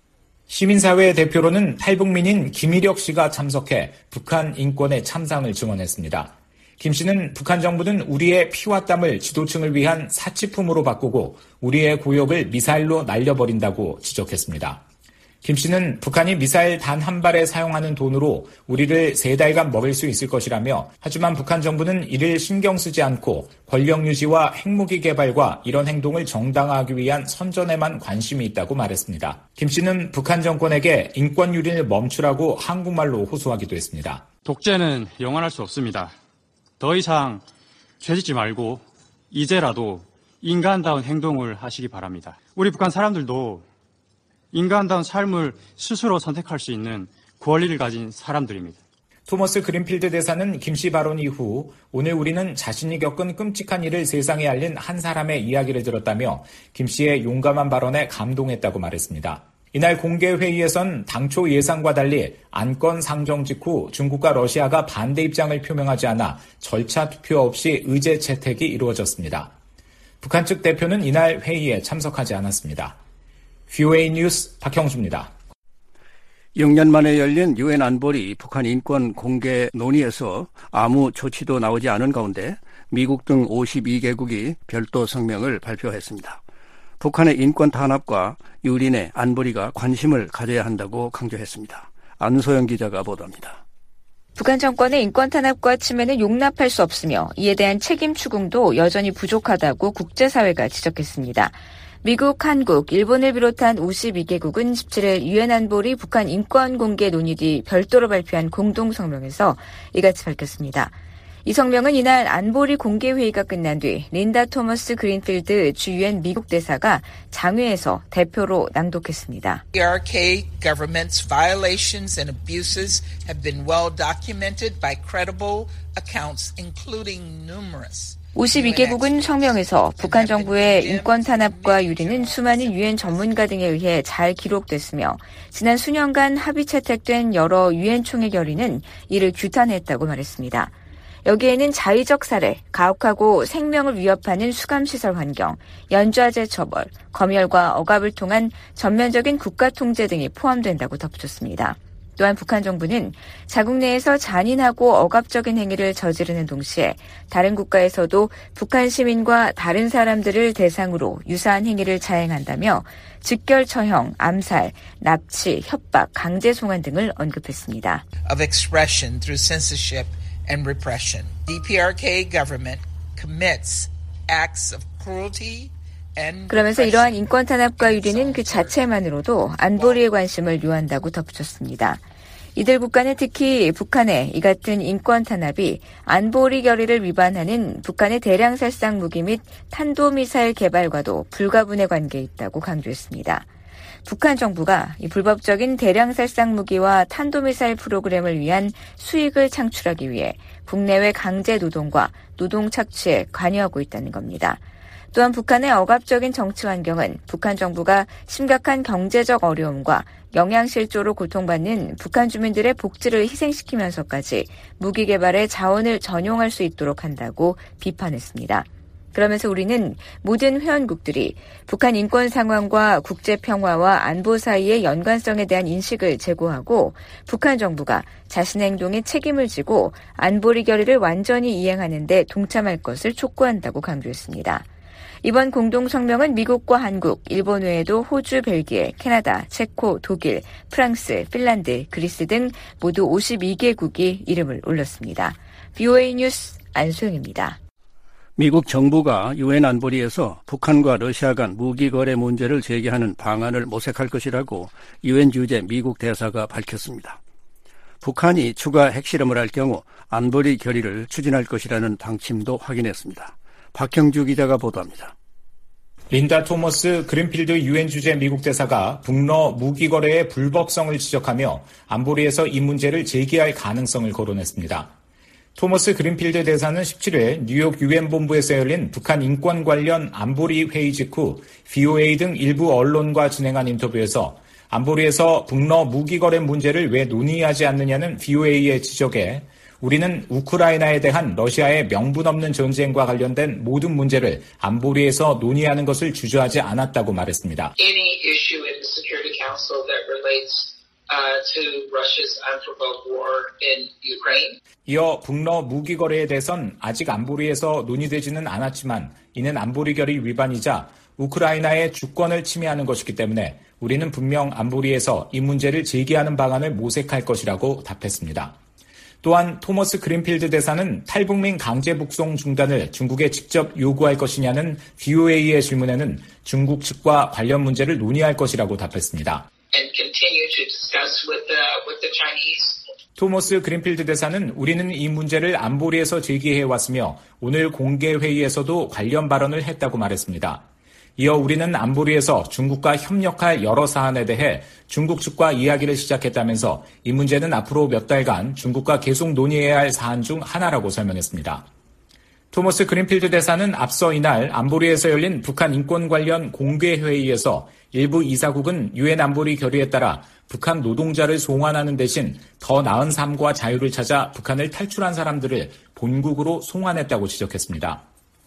시민사회 대표로는 탈북민인 김일혁 씨가 참석해 북한 인권의 참상을 증언했습니다. 김 씨는 북한 정부는 우리의 피와 땀을 지도층을 위한 사치품으로 바꾸고 우리의 고역을 미사일로 날려버린다고 지적했습니다. 김 씨는 북한이 미사일 단 한 발에 사용하는 돈으로 우리를 세 달간 먹일 수 있을 것이라며 하지만 북한 정부는 이를 신경 쓰지 않고 권력 유지와 핵무기 개발과 이런 행동을 정당화하기 위한 선전에만 관심이 있다고 말했습니다. 김 씨는 북한 정권에게 인권 유린을 멈추라고 한국말로 호소하기도 했습니다. 독재는 영원할 수 없습니다. 더 이상 죄짓지 말고 이제라도 인간다운 행동을 하시기 바랍니다. 우리 북한 사람들도 인간다운 삶을 스스로 선택할 수 있는 권리를 가진 사람들입니다. 토머스 그린필드 대사는 김 씨 발언 이후 오늘 우리는 자신이 겪은 끔찍한 일을 세상에 알린 한 사람의 이야기를 들었다며 김 씨의 용감한 발언에 감동했다고 말했습니다. 이날 공개회의에선 당초 예상과 달리 안건 상정 직후 중국과 러시아가 반대 입장을 표명하지 않아 절차 투표 없이 의제 채택이 이루어졌습니다. 북한 측 대표는 이날 회의에 참석하지 않았습니다. 브이오에이 뉴스 박형주입니다. 육 년 만에 열린 유엔 안보리 북한 인권 공개 논의에서 아무 조치도 나오지 않은 가운데 미국 등 오십이 개국이 별도 성명을 발표했습니다. 북한의 인권 탄압과 유린에 안보리가 관심을 가져야 한다고 강조했습니다. 안소영 기자가 보도합니다. 북한 정권의 인권 탄압과 침해는 용납할 수 없으며 이에 대한 책임 추궁도 여전히 부족하다고 국제사회가 지적했습니다. 미국, 한국, 일본을 비롯한 오십이 개국은 십칠일 유엔 안보리 북한 인권 공개 논의 뒤 별도로 발표한 공동 성명에서 이같이 밝혔습니다. 이 성명은 이날 안보리 공개회의가 끝난 뒤 린다 토머스 그린필드 주 유엔 미국 대사가 장외에서 대표로 낭독했습니다. The R K government's violations and abuses have been well documented by credible accounts, including numerous. 오십이 개국은 성명에서 북한 정부의 인권 탄압과 유린은 수많은 유엔 전문가 등에 의해 잘 기록됐으며 지난 수년간 합의 채택된 여러 유엔 총회 결의는 이를 규탄했다고 말했습니다. 여기에는 자의적 살해, 가혹하고 생명을 위협하는 수감시설 환경, 연좌제 처벌, 검열과 억압을 통한 전면적인 국가 통제 등이 포함된다고 덧붙였습니다. 또한 북한 정부는 자국 내에서 잔인하고 억압적인 행위를 저지르는 동시에 다른 국가에서도 북한 시민과 다른 사람들을 대상으로 유사한 행위를 자행한다며 즉결 처형, 암살, 납치, 협박, 강제 송환 등을 언급했습니다. Of expression through censorship and repression. D P R K government commits acts of cruelty. 그러면서 이러한 인권 탄압과 유린은 그 자체만으로도 안보리의 관심을 요한다고 덧붙였습니다. 이들 국가는 특히 북한의 이 같은 인권 탄압이 안보리 결의를 위반하는 북한의 대량 살상 무기 및 탄도미사일 개발과도 불가분의 관계에 있다고 강조했습니다. 북한 정부가 이 불법적인 대량 살상 무기와 탄도미사일 프로그램을 위한 수익을 창출하기 위해 국내외 강제 노동과 노동 착취에 관여하고 있다는 겁니다. 또한 북한의 억압적인 정치 환경은 북한 정부가 심각한 경제적 어려움과 영양실조로 고통받는 북한 주민들의 복지를 희생시키면서까지 무기 개발에 자원을 전용할 수 있도록 한다고 비판했습니다. 그러면서 우리는 모든 회원국들이 북한 인권 상황과 국제 평화와 안보 사이의 연관성에 대한 인식을 제고하고 북한 정부가 자신의 행동에 책임을 지고 안보리 결의를 완전히 이행하는 데 동참할 것을 촉구한다고 강조했습니다. 이번 공동성명은 미국과 한국, 일본 외에도 호주, 벨기에, 캐나다, 체코, 독일, 프랑스, 핀란드, 그리스 등 모두 오십이 개국이 이름을 올렸습니다. 브이오에이 뉴스 안소영입니다. 미국 정부가 유엔 안보리에서 북한과 러시아 간 무기 거래 문제를 제기하는 방안을 모색할 것이라고 유엔 주재 미국 대사가 밝혔습니다. 북한이 추가 핵실험을 할 경우 안보리 결의를 추진할 것이라는 방침도 확인했습니다. 박형주 기자가 보도합니다. 린다 토머스 그린필드 유엔 주재 미국 대사가 북러 무기 거래의 불법성을 지적하며 안보리에서 이 문제를 제기할 가능성을 거론했습니다. 토머스 그린필드 대사는 십칠일 뉴욕 유엔 본부에서 열린 북한 인권 관련 안보리 회의 직후 브이오에이 등 일부 언론과 진행한 인터뷰에서 안보리에서 북러 무기 거래 문제를 왜 논의하지 않느냐는 브이오에이의 지적에 우리는 우크라이나에 대한 러시아의 명분 없는 전쟁과 관련된 모든 문제를 안보리에서 논의하는 것을 주저하지 않았다고 말했습니다. Any issue in the Security Council that relates uh, to Russia's unprovoked war in Ukraine. 이어 북러 무기 거래에 대해선 아직 안보리에서 논의되지는 않았지만 이는 안보리 결의 위반이자 우크라이나의 주권을 침해하는 것이기 때문에 우리는 분명 안보리에서 이 문제를 제기하는 방안을 모색할 것이라고 답했습니다. 또한 토머스 그린필드 대사는 탈북민 강제 북송 중단을 중국에 직접 요구할 것이냐는 브이오에이의 질문에는 중국 측과 관련 문제를 논의할 것이라고 답했습니다. And continue to discuss with the, with the Chinese. 토머스 그린필드 대사는 우리는 이 문제를 안보리에서 제기해왔으며 오늘 공개 회의에서도 관련 발언을 했다고 말했습니다. 이어 우리는 안보리에서 중국과 협력할 여러 사안에 대해 중국 측과 이야기를 시작했다면서 이 문제는 앞으로 몇 달간 중국과 계속 논의해야 할 사안 중 하나라고 설명했습니다. 토머스 그린필드 대사는 앞서 이날 안보리에서 열린 북한 인권 관련 공개 회의에서 일부 이사국은 유엔 안보리 결의에 따라 북한 노동자를 송환하는 대신 더 나은 삶과 자유를 찾아 북한을 탈출한 사람들을 본국으로 송환했다고 지적했습니다.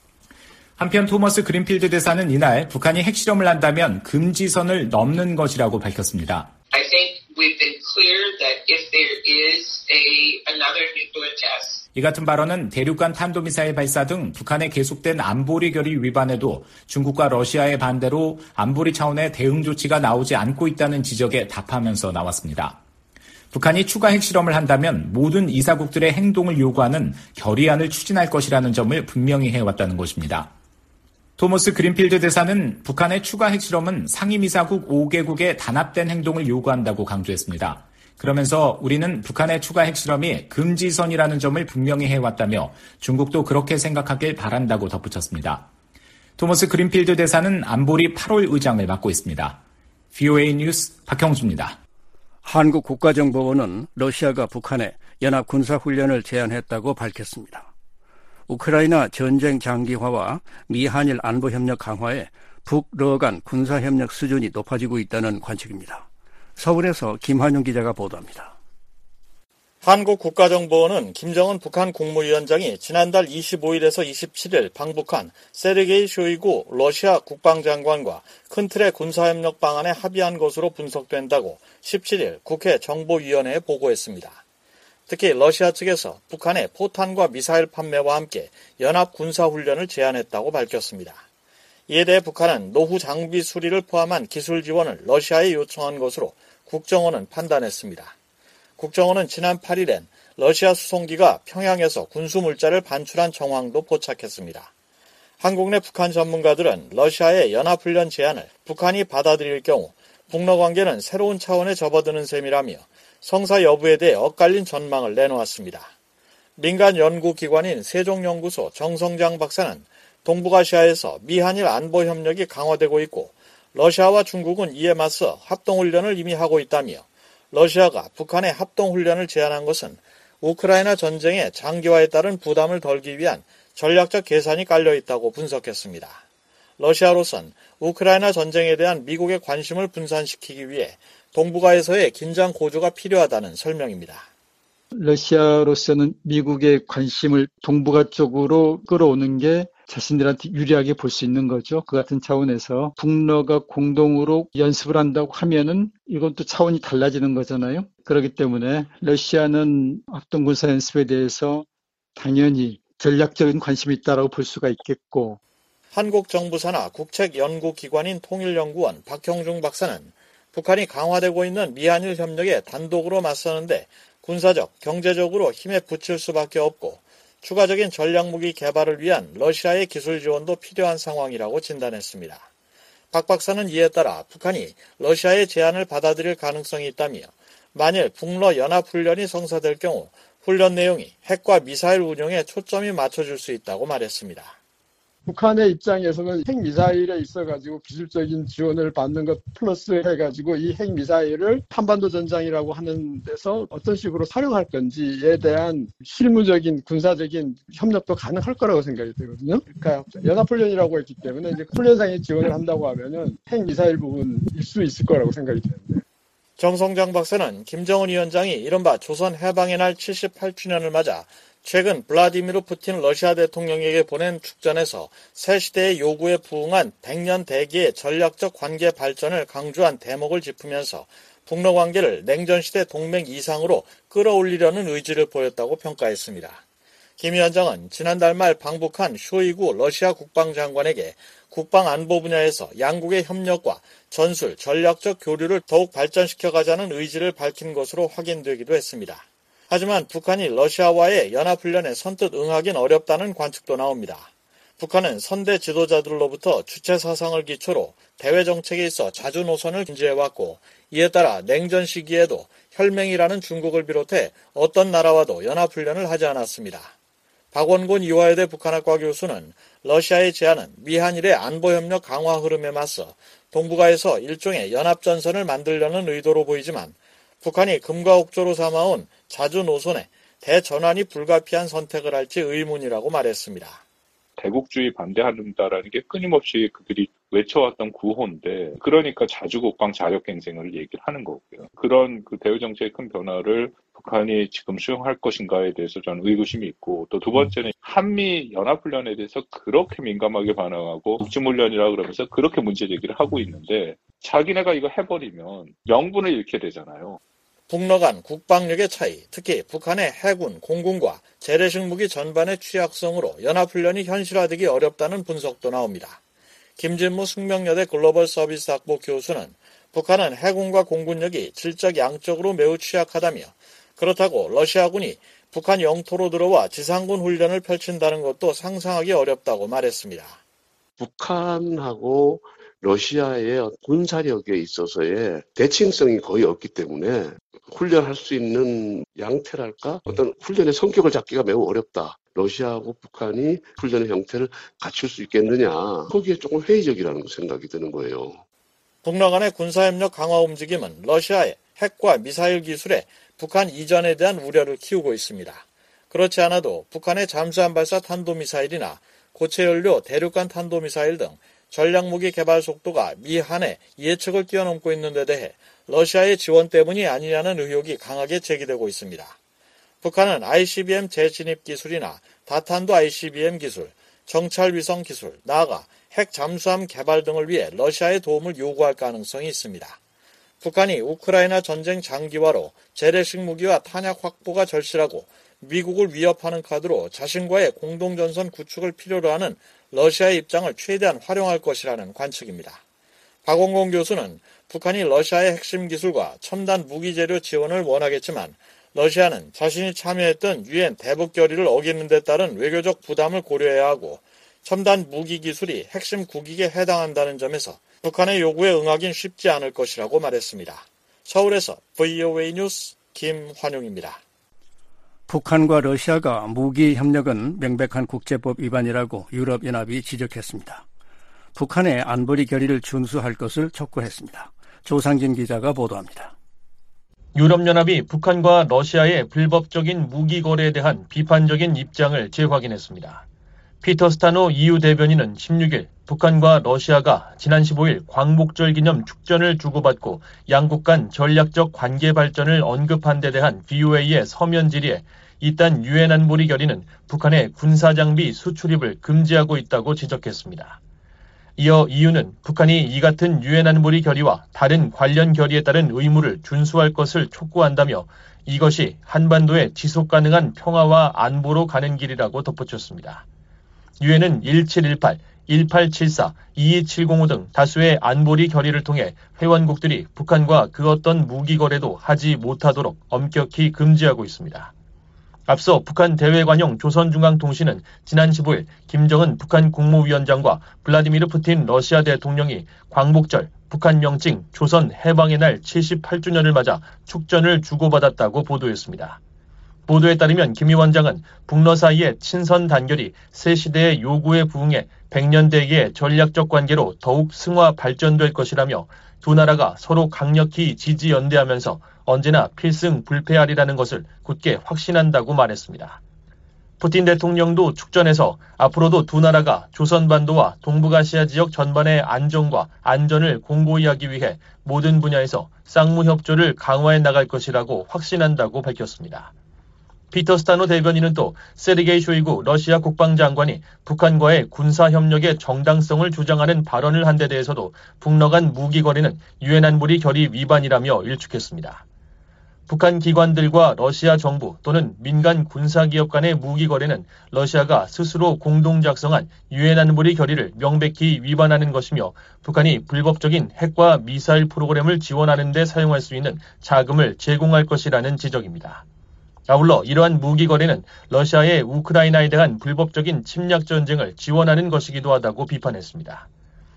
한편 토머스 그린필드 대사는 이날 북한이 핵실험을 한다면 금지선을 넘는 것이라고 밝혔습니다. I think we've been clear that if there is a, another nuclear test. 이 같은 발언은 대륙간 탄도미사일 발사 등 북한의 계속된 안보리 결의 위반에도 중국과 러시아의 반대로 안보리 차원의 대응 조치가 나오지 않고 있다는 지적에 답하면서 나왔습니다. 북한이 추가 핵실험을 한다면 모든 이사국들의 행동을 요구하는 결의안을 추진할 것이라는 점을 분명히 해왔다는 것입니다. 토머스 그린필드 대사는 북한의 추가 핵실험은 상임이사국 오 개국의 단합된 행동을 요구한다고 강조했습니다. 그러면서 우리는 북한의 추가 핵실험이 금지선이라는 점을 분명히 해왔다며 중국도 그렇게 생각하길 바란다고 덧붙였습니다. 토머스 그린필드 대사는 안보리 팔월 의장을 맡고 있습니다. 브이오에이 뉴스 박형주입니다. 한국 국가정보원은 러시아가 북한에 연합 군사훈련을 제안했다고 밝혔습니다. 우크라이나 전쟁 장기화와 미한일 안보협력 강화에 북러 간 군사협력 수준이 높아지고 있다는 관측입니다. 서울에서 김환용 기자가 보도합니다. 한국 국가정보원은 김정은 북한 국무위원장이 지난달 이십오일에서 이십칠일 방북한 세르게이 쇼이구 러시아 국방장관과 큰 틀의 군사협력 방안에 합의한 것으로 분석된다고 십칠일 국회 정보위원회에 보고했습니다. 특히 러시아 측에서 북한의 포탄과 미사일 판매와 함께 연합 군사훈련을 제안했다고 밝혔습니다. 이에 대해 북한은 노후 장비 수리를 포함한 기술 지원을 러시아에 요청한 것으로 국정원은 판단했습니다. 국정원은 지난 팔일엔 러시아 수송기가 평양에서 군수물자를 반출한 정황도 포착했습니다. 한국 내 북한 전문가들은 러시아의 연합훈련 제안을 북한이 받아들일 경우 북러 관계는 새로운 차원에 접어드는 셈이라며 성사 여부에 대해 엇갈린 전망을 내놓았습니다. 민간 연구기관인 세종연구소 정성장 박사는 동북아시아에서 미한일 안보 협력이 강화되고 있고 러시아와 중국은 이에 맞서 합동훈련을 이미 하고 있다며 러시아가 북한의 합동훈련을 제안한 것은 우크라이나 전쟁의 장기화에 따른 부담을 덜기 위한 전략적 계산이 깔려있다고 분석했습니다. 러시아로선 우크라이나 전쟁에 대한 미국의 관심을 분산시키기 위해 동북아에서의 긴장 고조가 필요하다는 설명입니다. 러시아로서는 미국의 관심을 동북아 쪽으로 끌어오는 게 자신들한테 유리하게 볼 수 있는 거죠. 그 같은 차원에서 북러가 공동으로 연습을 한다고 하면은 이건 또 차원이 달라지는 거잖아요. 그렇기 때문에 러시아는 합동군사 연습에 대해서 당연히 전략적인 관심이 있다라고 볼 수가 있겠고. 한국 정부 산하 국책연구기관인 통일연구원 박형중 박사는 북한이 강화되고 있는 미한일 협력에 단독으로 맞서는데 군사적, 경제적으로 힘에 부칠 수밖에 없고 추가적인 전략무기 개발을 위한 러시아의 기술 지원도 필요한 상황이라고 진단했습니다. 박 박사는 이에 따라 북한이 러시아의 제안을 받아들일 가능성이 있다며 만일 북러 연합훈련이 성사될 경우 훈련 내용이 핵과 미사일 운용에 초점이 맞춰질 수 있다고 말했습니다. 북한의 입장에서는 핵미사일에 있어가지고 기술적인 지원을 받는 것 플러스 해가지고 이 핵미사일을 한반도 전장이라고 하는 데서 어떤 식으로 활용할 건지에 대한 실무적인 군사적인 협력도 가능할 거라고 생각이 되거든요. 그러니까 연합훈련이라고 했기 때문에 이제 훈련상의 지원을 한다고 하면은 핵미사일 부분일 수 있을 거라고 생각이 되는데. 정성장 박사는 김정은 위원장이 이른바 조선 해방의 날 칠십팔 주년을 맞아 최근 블라디미르 푸틴 러시아 대통령에게 보낸 축전에서 새 시대의 요구에 부응한 백 년 대기의 전략적 관계 발전을 강조한 대목을 짚으면서 북러 관계를 냉전시대 동맹 이상으로 끌어올리려는 의지를 보였다고 평가했습니다. 김 위원장은 지난달 말 방북한 쇼이구 러시아 국방장관에게 국방안보 분야에서 양국의 협력과 전술, 전략적 교류를 더욱 발전시켜가자는 의지를 밝힌 것으로 확인되기도 했습니다. 하지만 북한이 러시아와의 연합훈련에 선뜻 응하긴 어렵다는 관측도 나옵니다. 북한은 선대 지도자들로부터 주체 사상을 기초로 대외 정책에 있어 자주 노선을 견지해왔고 이에 따라 냉전 시기에도 혈맹이라는 중국을 비롯해 어떤 나라와도 연합훈련을 하지 않았습니다. 박원곤 이화여대 북한학과 교수는 러시아의 제안은 미한일의 안보협력 강화 흐름에 맞서 동북아에서 일종의 연합전선을 만들려는 의도로 보이지만 북한이 금과 옥조로 삼아온 자주 노선에 대전환이 불가피한 선택을 할지 의문이라고 말했습니다. 대국주의 반대한다라는 게 끊임없이 그들이 외쳐왔던 구호인데 그러니까 자주국방 자력갱생을 얘기를 하는 거고요. 그런 그 대외 정책의 큰 변화를 북한이 지금 수용할 것인가에 대해서 저는 의구심이 있고 또 두 번째는 한미 연합훈련에 대해서 그렇게 민감하게 반응하고 국지훈련이라 그러면서 그렇게 문제 제기를 하고 있는데 자기네가 이거 해버리면 명분을 잃게 되잖아요. 북러 간 국방력의 차이, 특히 북한의 해군, 공군과 재래식 무기 전반의 취약성으로 연합훈련이 현실화되기 어렵다는 분석도 나옵니다. 김진무 숙명여대 글로벌 서비스 학부 교수는 북한은 해군과 공군력이 질적 양적으로 매우 취약하다며 그렇다고 러시아군이 북한 영토로 들어와 지상군 훈련을 펼친다는 것도 상상하기 어렵다고 말했습니다. 북한하고 러시아의 군사력에 있어서의 대칭성이 거의 없기 때문에 훈련할 수 있는 양태랄까? 어떤 훈련의 성격을 잡기가 매우 어렵다. 러시아하고 북한이 훈련의 형태를 갖출 수 있겠느냐. 거기에 조금 회의적이라는 생각이 드는 거예요. 북러 간의 군사협력 강화 움직임은 러시아의 핵과 미사일 기술에 북한 이전에 대한 우려를 키우고 있습니다. 그렇지 않아도 북한의 잠수함 발사 탄도미사일이나 고체연료 대륙간 탄도미사일 등 전략무기 개발 속도가 미한의 예측을 뛰어넘고 있는 데 대해 러시아의 지원 때문이 아니냐는 의혹이 강하게 제기되고 있습니다. 북한은 아이씨비엠 재진입 기술이나 다탄도 아이씨비엠 기술, 정찰위성 기술, 나아가 핵 잠수함 개발 등을 위해 러시아의 도움을 요구할 가능성이 있습니다. 북한이 우크라이나 전쟁 장기화로 재래식 무기와 탄약 확보가 절실하고 미국을 위협하는 카드로 자신과의 공동전선 구축을 필요로 하는 러시아의 입장을 최대한 활용할 것이라는 관측입니다. 박원곤 교수는 북한이 러시아의 핵심 기술과 첨단 무기 재료 지원을 원하겠지만 러시아는 자신이 참여했던 유엔 대북 결의를 어기는 데 따른 외교적 부담을 고려해야 하고 첨단 무기 기술이 핵심 국익에 해당한다는 점에서 북한의 요구에 응하긴 쉽지 않을 것이라고 말했습니다. 서울에서 브이오에이 뉴스 김환용입니다. 북한과 러시아가 무기 협력은 명백한 국제법 위반이라고 유럽연합이 지적했습니다. 북한의 안보리 결의를 준수할 것을 촉구했습니다. 조상진 기자가 보도합니다. 유럽연합이 북한과 러시아의 불법적인 무기 거래에 대한 비판적인 입장을 재확인했습니다. 피터 스타노 이유 대변인은 십육일 북한과 러시아가 지난 십오일 광복절 기념 축전을 주고받고 양국 간 전략적 관계 발전을 언급한 데 대한 브이오에이의 서면 질의에 이딴 유엔 안보리 결의는 북한의 군사장비 수출입을 금지하고 있다고 지적했습니다. 이어 이유는 북한이 이 같은 유엔 안보리 결의와 다른 관련 결의에 따른 의무를 준수할 것을 촉구한다며 이것이 한반도의 지속 가능한 평화와 안보로 가는 길이라고 덧붙였습니다. 유엔은 천칠백십팔 일팔칠사, 이이칠공오 등 다수의 안보리 결의를 통해 회원국들이 북한과 그 어떤 무기 거래도 하지 못하도록 엄격히 금지하고 있습니다. 앞서 북한 대외관용 조선중앙통신은 지난 십오일 김정은 북한 국무위원장과 블라디미르 푸틴 러시아 대통령이 광복절 북한 명칭 조선 해방의 날 칠십팔 주년을 맞아 축전을 주고받았다고 보도했습니다. 보도에 따르면 김 위원장은 북러 사이의 친선 단결이 새 시대의 요구에 부응해 백 년 대기의 전략적 관계로 더욱 승화 발전될 것이라며 두 나라가 서로 강력히 지지 연대하면서 언제나 필승 불패하리라는 것을 굳게 확신한다고 말했습니다. 푸틴 대통령도 축전에서 앞으로도 두 나라가 조선반도와 동북아시아 지역 전반의 안정과 안전을 공고히 하기 위해 모든 분야에서 쌍무협조를 강화해 나갈 것이라고 확신한다고 밝혔습니다. 피터 스타노 대변인은 또 세르게이 쇼이구 러시아 국방장관이 북한과의 군사협력의 정당성을 주장하는 발언을 한 데 대해서도 북러 간 무기 거래는 유엔 안보리 결의 위반이라며 일축했습니다. 북한 기관들과 러시아 정부 또는 민간 군사기업 간의 무기 거래는 러시아가 스스로 공동 작성한 유엔 안보리 결의를 명백히 위반하는 것이며 북한이 불법적인 핵과 미사일 프로그램을 지원하는 데 사용할 수 있는 자금을 제공할 것이라는 지적입니다. 아울러 이러한 무기 거래는 러시아의 우크라이나에 대한 불법적인 침략 전쟁을 지원하는 것이기도 하다고 비판했습니다.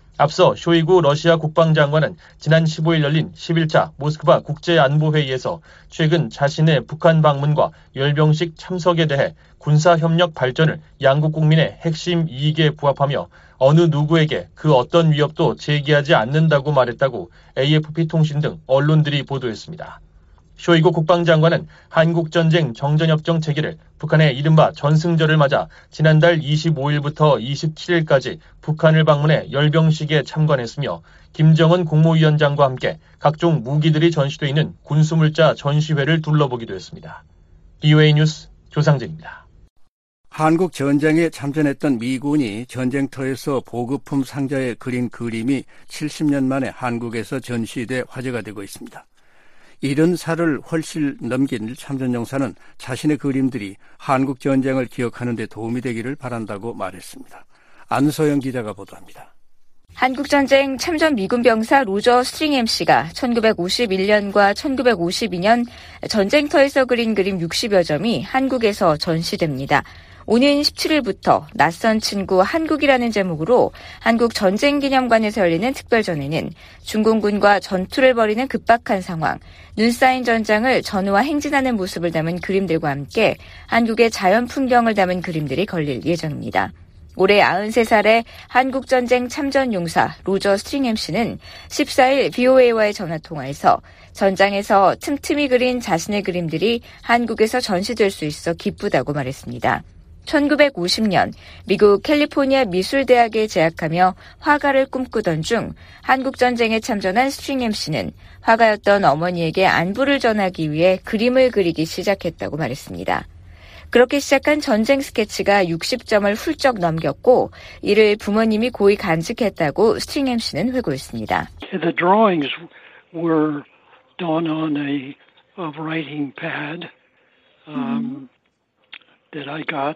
앞서 쇼이구 러시아 국방장관은 지난 십오일 열린 십일 차 모스크바 국제안보회의에서 최근 자신의 북한 방문과 열병식 참석에 대해 군사협력 발전을 양국 국민의 핵심 이익에 부합하며 어느 누구에게 그 어떤 위협도 제기하지 않는다고 말했다고 에이에프피 통신 등 언론들이 보도했습니다. 쇼이구 국방장관은 한국전쟁 정전협정 체결을 북한의 이른바 전승절을 맞아 지난달 이십오일부터 이십칠일까지 북한을 방문해 열병식에 참관했으며 김정은 국무위원장과 함께 각종 무기들이 전시돼 있는 군수물자 전시회를 둘러보기도 했습니다. 비오에이 뉴스 조상진입니다. 한국 전쟁에 참전했던 미군이 전쟁터에서 보급품 상자에 그린 그림이 칠십 년 만에 한국에서 전시돼 화제가 되고 있습니다. 일흔 살을 훨씬 넘긴 참전용사는 자신의 그림들이 한국 전쟁을 기억하는 데 도움이 되기를 바란다고 말했습니다. 안소영 기자가 보도합니다. 한국전쟁 참전 미군 병사 로저 스트링엠 씨가 천구백오십일년과 천구백오십이년 전쟁터에서 그린 그림 육십여 점이 한국에서 전시됩니다. 오는 십칠일부터 낯선 친구 한국이라는 제목으로 한국 전쟁기념관에서 열리는 특별전에는 중공군과 전투를 벌이는 급박한 상황, 눈 쌓인 전장을 전우와 행진하는 모습을 담은 그림들과 함께 한국의 자연 풍경을 담은 그림들이 걸릴 예정입니다. 올해 아흔세 살의 한국전쟁 참전용사 로저 스트링엠 씨는 십사일 비오에이와의 전화통화에서 전장에서 틈틈이 그린 자신의 그림들이 한국에서 전시될 수 있어 기쁘다고 말했습니다. 천구백오십년 미국 캘리포니아 미술대학에 재학하며 화가를 꿈꾸던 중 한국전쟁에 참전한 스트링엠 씨는 화가였던 어머니에게 안부를 전하기 위해 그림을 그리기 시작했다고 말했습니다. 그렇게 시작한 전쟁 스케치가 육십 점을 훌쩍 넘겼고 이를 부모님이 고이 간직했다고 스트링엠 씨는 회고했습니다. The drawings were done on a, a writing pad um, that I got.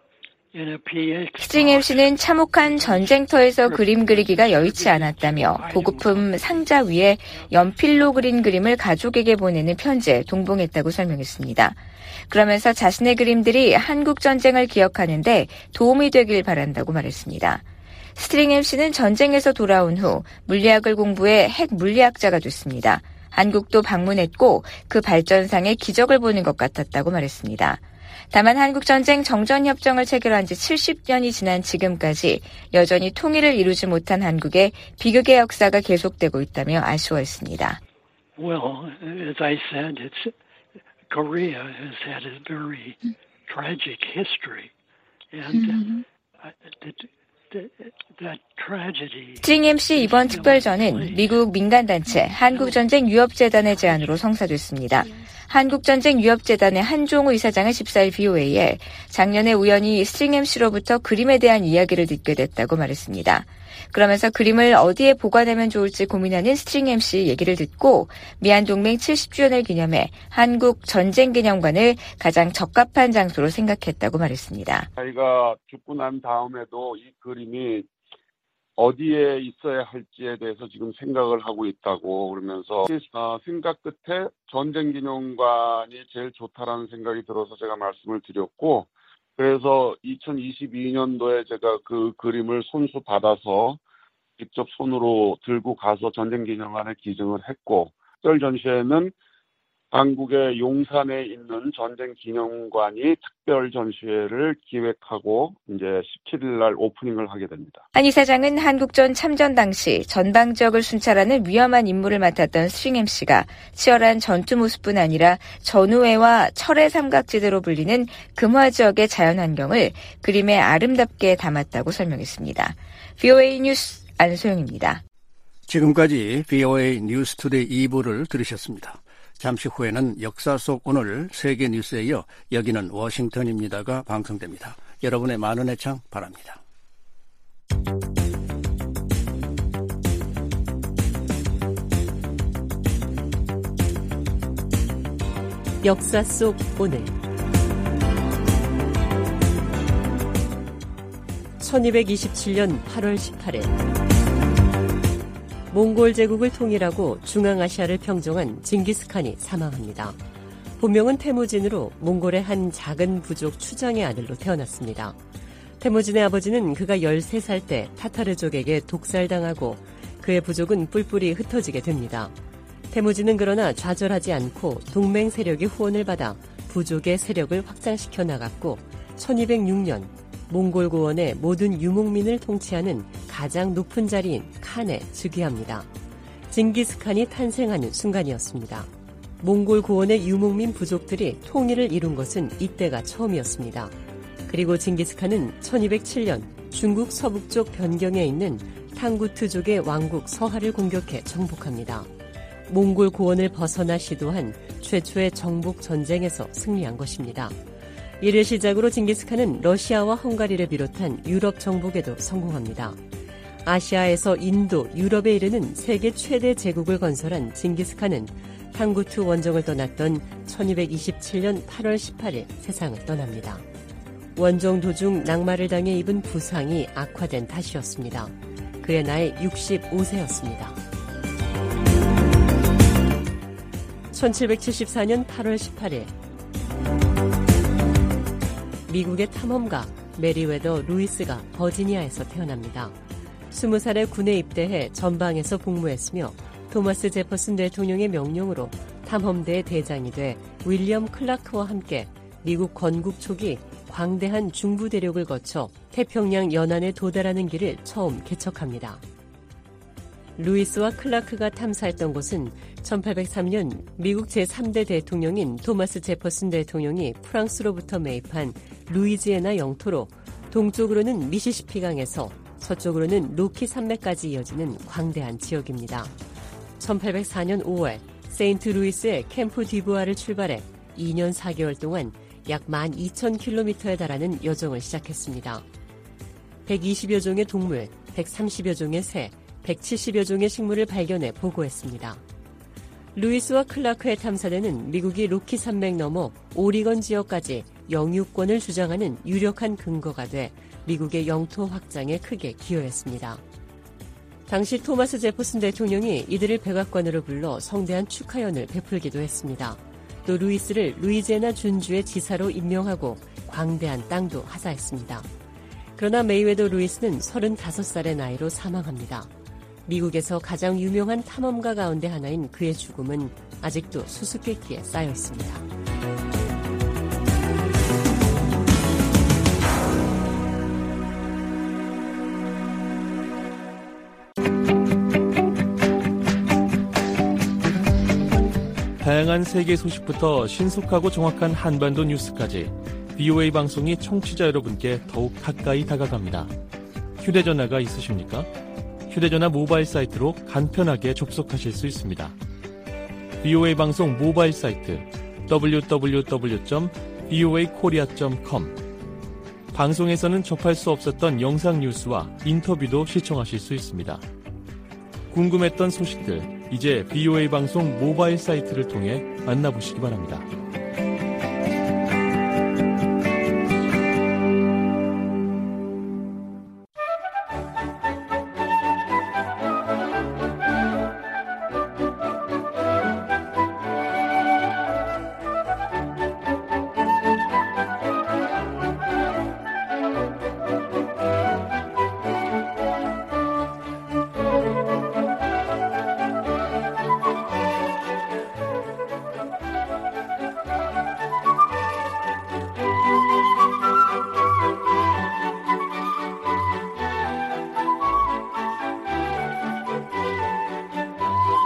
스트링엠 씨는 참혹한 전쟁터에서 그림 그리기가 여의치 않았다며 보급품 상자 위에 연필로 그린 그림을 가족에게 보내는 편지에 동봉했다고 설명했습니다. 그러면서 자신의 그림들이 한국 전쟁을 기억하는데 도움이 되길 바란다고 말했습니다. 스트링엠 씨는 전쟁에서 돌아온 후 물리학을 공부해 핵 물리학자가 됐습니다. 한국도 방문했고 그 발전상의 기적을 보는 것 같았다고 말했습니다. 다만 한국전쟁 정전협정을 체결한 지 칠십 년이 지난 지금까지 여전히 통일을 이루지 못한 한국의 비극의 역사가 계속되고 있다며 아쉬워했습니다. Well, as I said, it's, Korea has had a very tragic history, and that, that, that tragedy. 스트링엠 씨 이번 특별전은 미국 민간단체 한국전쟁유협재단의 제안으로 성사됐습니다. 한국전쟁유협재단의 한종우 이사장은 십사일 비오에이에 작년에 우연히 스트링엠 씨로부터 그림에 대한 이야기를 듣게 됐다고 말했습니다. 그러면서 그림을 어디에 보관하면 좋을지 고민하는 스트링엠 씨 얘기를 듣고 미한동맹 칠십 주년을 기념해 한국전쟁기념관을 가장 적합한 장소로 생각했다고 말했습니다. 자기가 죽고 난 다음에도 이 그림이 어디에 있어야 할지에 대해서 지금 생각을 하고 있다고 그러면서 어, 생각 끝에 전쟁기념관이 제일 좋다라는 생각이 들어서 제가 말씀을 드렸고 그래서 이천이십이 년도에 제가 그 그림을 손수 받아서 직접 손으로 들고 가서 전쟁기념관에 기증을 했고 특별 전시회는 한국의 용산에 있는 전쟁기념관이 특별 전시회를 기획하고 이제 십칠 일 날 오프닝을 하게 됩니다. 한 이사장은 한국전 참전 당시 전방지역을 순찰하는 위험한 임무를 맡았던 스윙 엠씨가 치열한 전투 모습뿐 아니라 전우회와 철의 삼각지대로 불리는 금화 지역의 자연환경을 그림에 아름답게 담았다고 설명했습니다. 브이오에이 뉴스 안소영입니다. 지금까지 브이오에이 뉴스투데이 이 부를 들으셨습니다. 잠시 후에는 역사 속 오늘 세계 뉴스에 이어 여기는 워싱턴입니다가 방송됩니다. 여러분의 많은 애청 바랍니다. 역사 속 오늘 천이백이십칠 년 팔월 십팔일 몽골 제국을 통일하고 중앙아시아를 평정한 징기스칸이 사망합니다. 본명은 태무진으로 몽골의 한 작은 부족 추장의 아들로 태어났습니다. 태무진의 아버지는 그가 열세 살 때 타타르족에게 독살당하고 그의 부족은 뿔뿔이 흩어지게 됩니다. 태무진은 그러나 좌절하지 않고 동맹 세력의 후원을 받아 부족의 세력을 확장시켜 나갔고 천이백육 년 몽골 고원의 모든 유목민을 통치하는 가장 높은 자리인 칸에 즉위합니다. 징기스칸이 탄생하는 순간이었습니다. 몽골 고원의 유목민 부족들이 통일을 이룬 것은 이때가 처음이었습니다. 그리고 징기스칸은 천이백칠 년 중국 서북쪽 변경에 있는 탕구트족의 왕국 서하를 공격해 정복합니다. 몽골 고원을 벗어나 시도한 최초의 정복 전쟁에서 승리한 것입니다. 이를 시작으로 징기스칸은 러시아와 헝가리를 비롯한 유럽 정복에도 성공합니다. 아시아에서 인도, 유럽에 이르는 세계 최대 제국을 건설한 징기스칸은 탕구트 원정을 떠났던 천이백이십칠 년 팔월 십팔일 세상을 떠납니다. 원정 도중 낙마를 당해 입은 부상이 악화된 탓이었습니다. 그의 나이 육십오 세였습니다. 천칠백칠십사 년 팔월 십팔일 미국의 탐험가 메리웨더 루이스가 버지니아에서 태어납니다. 스무 살에 군에 입대해 전방에서 복무했으며 토마스 제퍼슨 대통령의 명령으로 탐험대의 대장이 돼 윌리엄 클라크와 함께 미국 건국 초기 광대한 중부 대륙을 거쳐 태평양 연안에 도달하는 길을 처음 개척합니다. 루이스와 클라크가 탐사했던 곳은 천팔백삼 년 미국 제삼 대 대통령인 토마스 제퍼슨 대통령이 프랑스로부터 매입한 루이지애나 영토로 동쪽으로는 미시시피강에서 서쪽으로는 로키 산맥까지 이어지는 광대한 지역입니다. 천팔백사 년 오월 세인트 루이스의 캠프 디부아를 출발해 이 년 사 개월 동안 약 만 이천 킬로미터에 달하는 여정을 시작했습니다. 백이십여 종의 동물, 백삼십여 종의 새, 백칠십여 종의 식물을 발견해 보고했습니다. 루이스와 클라크의 탐사대는 미국이 로키 산맥 너머 오리건 지역까지 영유권을 주장하는 유력한 근거가 돼 미국의 영토 확장에 크게 기여했습니다. 당시 토마스 제퍼슨 대통령이 이들을 백악관으로 불러 성대한 축하연을 베풀기도 했습니다. 또 루이스를 루이지애나 준주의 지사로 임명하고 광대한 땅도 하사했습니다. 그러나 메이웨더 루이스는 서른다섯 살의 나이로 사망합니다. 미국에서 가장 유명한 탐험가 가운데 하나인 그의 죽음은 아직도 수수께끼에 쌓여 있습니다. 다양한 세계 소식부터 신속하고 정확한 한반도 뉴스까지 브이오에이 방송이 청취자 여러분께 더욱 가까이 다가갑니다. 휴대전화가 있으십니까? 휴대전화 모바일 사이트로 간편하게 접속하실 수 있습니다. 브이오에이 방송 모바일 사이트 더블유 더블유 더블유 점 브이오에이 코리아 점 컴 방송에서는 접할 수 없었던 영상 뉴스와 인터뷰도 시청하실 수 있습니다. 궁금했던 소식들, 이제 브이오에이 방송 모바일 사이트를 통해 만나보시기 바랍니다.